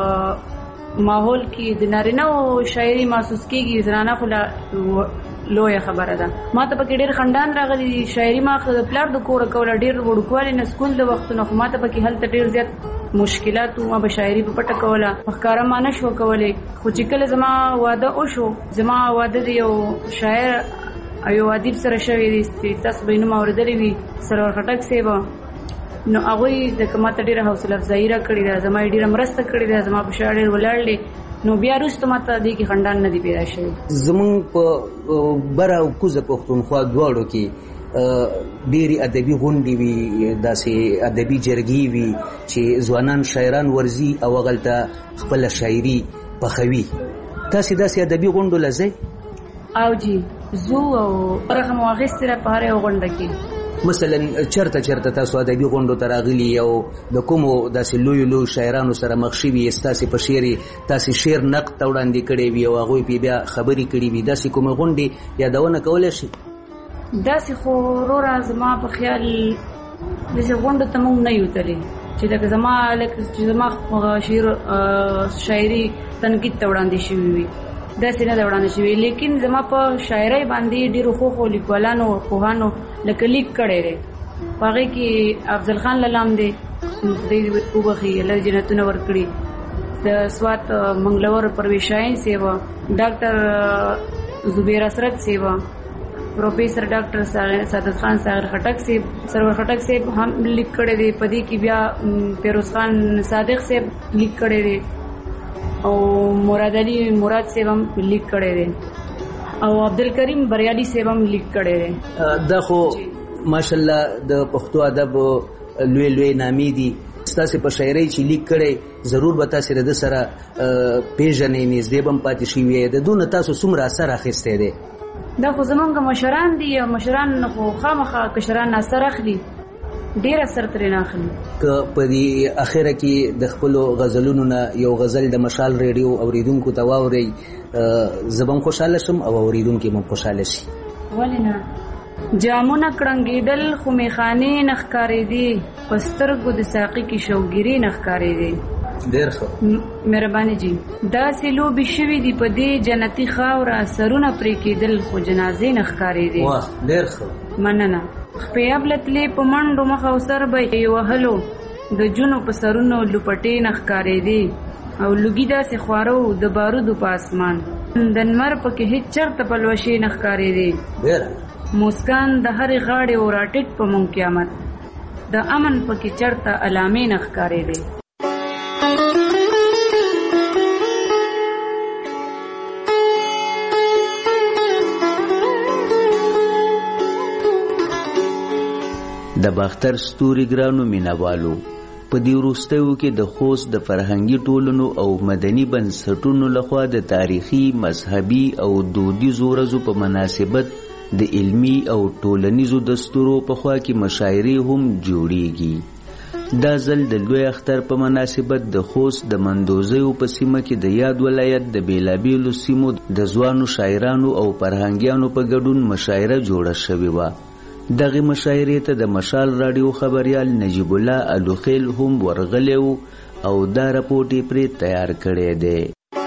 په ماحول کې د نارینه‌و شاعري محسوس کېږي، زنانه خو لویه خبره ده. ما ته پکې ډېر خندان راغلی دي. شاعري ما د پلار د کوره کوله، ډېر وړوکوالي نه سکول د وختونو، خو ما ته پکې هلته ډېر زیات مشکلات وو. ما به شاعري په پټه کوله، په ښکاره ما نه شوه کولی. خو چې کله زما واده وشو، زما واده د یو شاعر او یو ادیب سره شوی دی چې تاسو به یې نوم اورېدلی وي، سرور خټک صاحب. نو هغوی د ما ته ډېره حوصله افزایي راکړې ده، زما یې ډېره مرسته کړې ده، زما په شا ډېر ولاړ دی. نو بیا وروسته ما ته دې کې خنډان نه دي پیدا شوي. زموږ په بره او کوزه پښتونخوا دواړو کې ډېرې ادبي غونډې وي، داسې ادبي جرګې وي چې ځوانان شاعران ورځي او هغلته خپله شاعري پخوي. تاسې داسې ادبي غونډو له ځئ؟ او جی زو او برخه مو اخیستې ده په هر یو غونډه کې. مثلا چرته چرته تاسو ادبي غونډو ته راغلي او د کومو داسې لویو لویو شاعرانو سره مخ شوي یې، ستاسې په شعر یې تاسې شعر نقد ته وړاندې کړی وي او هغوی پې بیا خبرې کړي وي، داسې کومې غونډې یادونه کولی شي؟ داسې خو وروره زما په خیال داسې غونډو ته موږ نه یو تللی چې لکه زما لکه چې زما شعر شاعري تنقید ته وړاندې شوي وي، داسې نه ده وړاندې شوي. لیکن زما په شاعرۍ باندې ډېرو ښو ښو لیکوالانو پوهانو لکه لیک کړی دی. په هغې کې افضل خان للام دی، خدای دې وبخي، الله دې جنتونه ورکړي. د سوات منګلور پرویز شاهین صاحب، ډاکټر زبیر اسرت صاحب، پروفیسر ډاکټر سعادت خان ساغر خټک صاحب، سرور خټک صاحب هم لیک کړی دی. په دې کې بیا فیروز خان صادق صاحب لیک کړی دی او مراد علي مراد صاحب هم لیک کړی دی او عبدالکریم بریالي صاحب هم لیک کړی دی. دا خو ماشاءالله د پښتو ادب لوی لوی نامې دي. ستاسو په شاعرۍ چې لیک کړي ضرور به تاسو د سره پیژنې نږدې بم پاتې شي. د دونه تاسو څومره اثر اخیسته دي؟ دا خو زمونږ مشران دي، مشران خو خامخا کشران اثر اخلي، ډیر اثر ترې نه اخلي. که په دې اخره کې د خپل غزلونو نه یو غزل د مشال ریډیو اوریدونکو ته واوري، زبم خوشاله شم او اوریدونکو هم خوشاله شي. ولې نه؟ جامونه کړنګېدل خو میخانې نه ښکارېدې، په سترګو د ساقي کې شوګیرې نه ښکارېدې. ډېر ښه مهرباني جي. داسې لوبې شوي دي په دې جنتي خاوره، سرونه پرې کېدل خو جنازې نه ښکارېدې. واه ډېر ښه مننه. خپې ابلتلې په منډو مخ او سر به یې وهلو، د جونو په سرونو لوپټې نه ښکارېدې، او لوګي داسې خواره و د بارودو په اسمان، د نمر پکې هېڅ چرته پلوشې نه ښکارېدې. مسکان د هرې غاړې و راټیټ په مونږ قیامت، د امن پکې چرته علامې نه ښکارېدې. د باختر ستوري ګرانو مینوالو، په دې وروستیو کې د خوست د فرهنګي ټولنو او مدني بنسټونو لخوا د تاریخي، مذهبي او دودیزو ورځو په مناسبت د علمی او ټولنیزو دستورو په خوا کې مشاعرې هم جوړیږي. دا ځل د لوی اختر په مناسبت د خوست د مندوزیو په سیمه کې د یاد ولایت د بیلابیلو سیمو د ځوانو شاعرانو او فرهنګیانو په ګډون مشاعره جوړه شوې وه. دغه مشاعرې ته د مشال راډیو خبریال نجیب الله الوخیل هم ورغلی و او دا رپورټ یې پرې تیار کړی دی.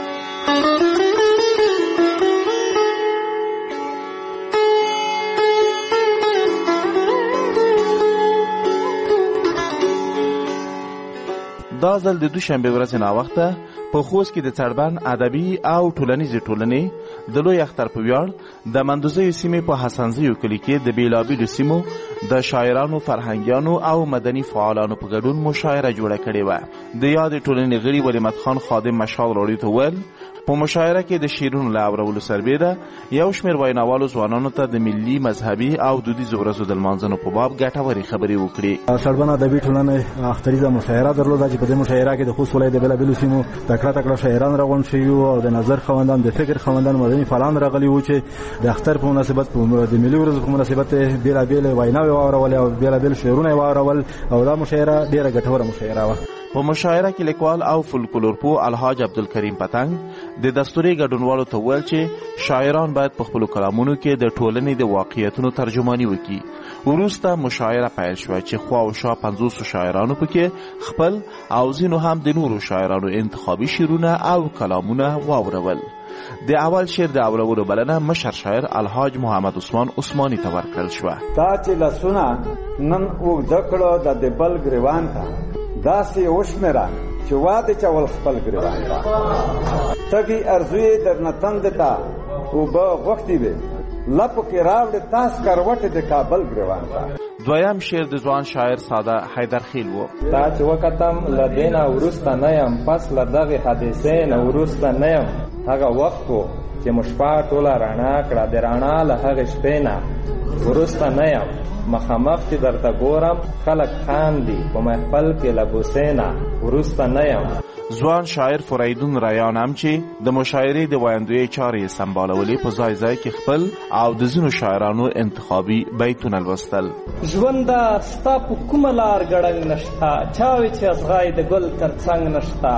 دا ځل د دوشنبه ورځې ناوخته په خوست کې د څړبن ادبي او ټولنیزې ټولنې د لوی اختر په ویاړ د مندوزیو سیمې په حسنزیو کلي کې د بیلابیلو سیمو د شاعرانو، فرهنګیانو او مدني فعالانو په ګډون مشاعره جوړه کړې وه. د یادې ټولنې غړي ولی مت خان خادم مشال راډیو ته ویل په مشاعره کې د شعرونو له اورولو سربېره یو شمېر ویناوالو ځوانانو ته د ملي، مذهبي او دودیزو ورځو د لمانځنو په باب ګټورې خبرې وکړې. څړبن ادبي ټولنې اختریزه مشاعره درلوده چې په دې مشاعره کې د خوست ولایت د بیلابیلو سیمو تکړه تکړه شاعران راغونډ شوي وو او د نظر خاوندان، د فکر خاوندان، مدني فعالان راغلي وو چې د اختر په مناسبت د ملي ورځو په مناسبت بیلابیلې ویناوې واورولې او بیلابیل شعرونه یې واورول او دا مشاعره ډېره ګټوره مشاعره وه. په مشاعره کې لیکوال او فولکلورپو الحاج عبدالکریم پتنګ د دستوري ګډونوالو ته ویل چې شاعران باید په خپلو کلامونو کې د ټولنې د واقعیتونو ترجماني وکړي. وروسته مشاعره پیل شوه چې خوا او شا پنځوسو شاعرانو پکې خپل او ځینو هم د نورو شاعرانو انتخابي شعرونه او کلامونه واورول. د اول شعر د اورولو بلنه مشر شاعر الحاج محمد عثمان عثماني ته ورکړل شوه. تا چې لاسونه نن اوږده کړه د بل ګریوان ته، داسې وشمېره چې واده چول خپل ګریوان ته، تږي ارزوی درنه تند ته اوبه غوښتې وې، لپو کې راوړې تاس کروټې د کابل ګریوان ته. دویم شعر د ځوان شاعر ساده حیدرخیل و. تا چې وکتم له دې نه وروسته نه یم، پس له دغې حادثې نه وروسته نه یم، هغه وخت و چې مو شپه ټوله رڼا کړه، د رڼا له هغې شپې نه وروسته نه یم، مخامخ چې درته ګورم خلک خاندي په محفل کې له بوسې نه وروسته نه یم. ځوان شاعر فریدون ریان هم چې د مشاعرې د ویاندویۍ چارې یې سمبالولې په ځای ځای کې خپل او د ځینو شاعرانو انتخابي بیتونه لوستل. ژونده ستا په کومه لار ګړنګ نشته، چاوې چې اصغای د ګل تر څنګ نشته،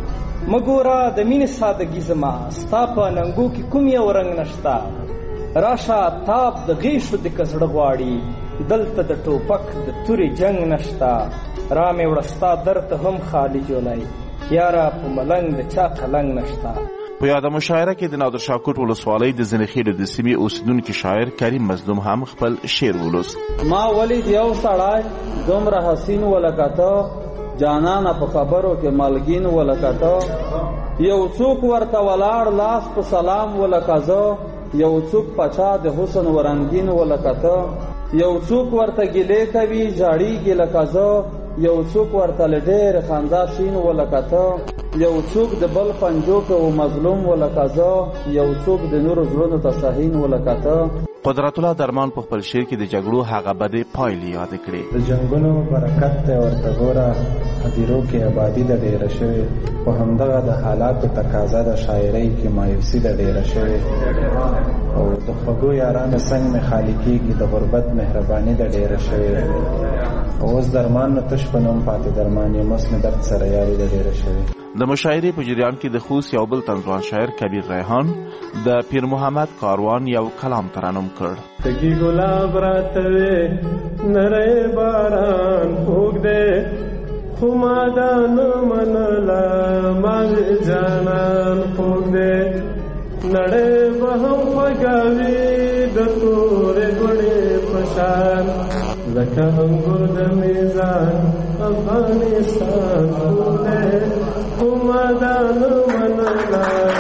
مګوره د مینې سادګي زما ستا په ننګو کې کوم یو رنګ نشته، راشه تاب د غیشو د کزړه غواړي، دلته د ټوپک د تورې جنگ نشته، را مې وړه ستا در ته هم خالی جولی، یاره په ملنګ د چا قلنګ نشته. په یاده مشاعره کې د نادر شاه کوټ ولسوالۍ د زنخیلو د سیمې اوسیدونکي شاعر کریم مظلوم هم خپل شعر ولوست. ما ولید یو سړی دومره حسین ولکته، جانانه په خبرو کې مالګین ولکته، یو څوک ورته ولاړ لاس په سلام ولکزه، یو څوک پچا د حسن ورنګین ولکته، یو څوک ورته ګیلې کوي ژاړیږي لکه زه، یو څوک ورته له ډېرې خندا شین ولکته، یو څوک د بل پنجو کې و مظلوم ولکه زه، یو څوک د نورو زړونو ته صحین ولکته. قدرت الله درمان په خپل شعر کې د جګړو هغه بدې پایلې یاد کړې. د جنگونو برکت ته ورته ګوره هدیرو کې آبادی د ډیره شوې په همدغه د حالاتو تقاضا د شاعرۍ کې مایوسي د ډیره شوې او د خوږو یارانو څنګ مې خالي کېږي د غربت مهرباني د ډیره شوې اوس درمان نو تش په نوم پاتې درمان یې مس مې درد سره یاري د ډیره شوې. د مشاعرې په جریان کې د خوست یو بل طنزوان شاعر کبیر ریحان د پیر محمد کاروان یو کلام ترانم کړ. تګي ګلاب راتوي نری باران خوګ دې خو ما دا نه منله ما جانان خوګ دې نړۍ به هم خوږوي د تورې ګوړې په شان لکه انګور د میزان افغانستان خوږ دی خو ما دا نه منله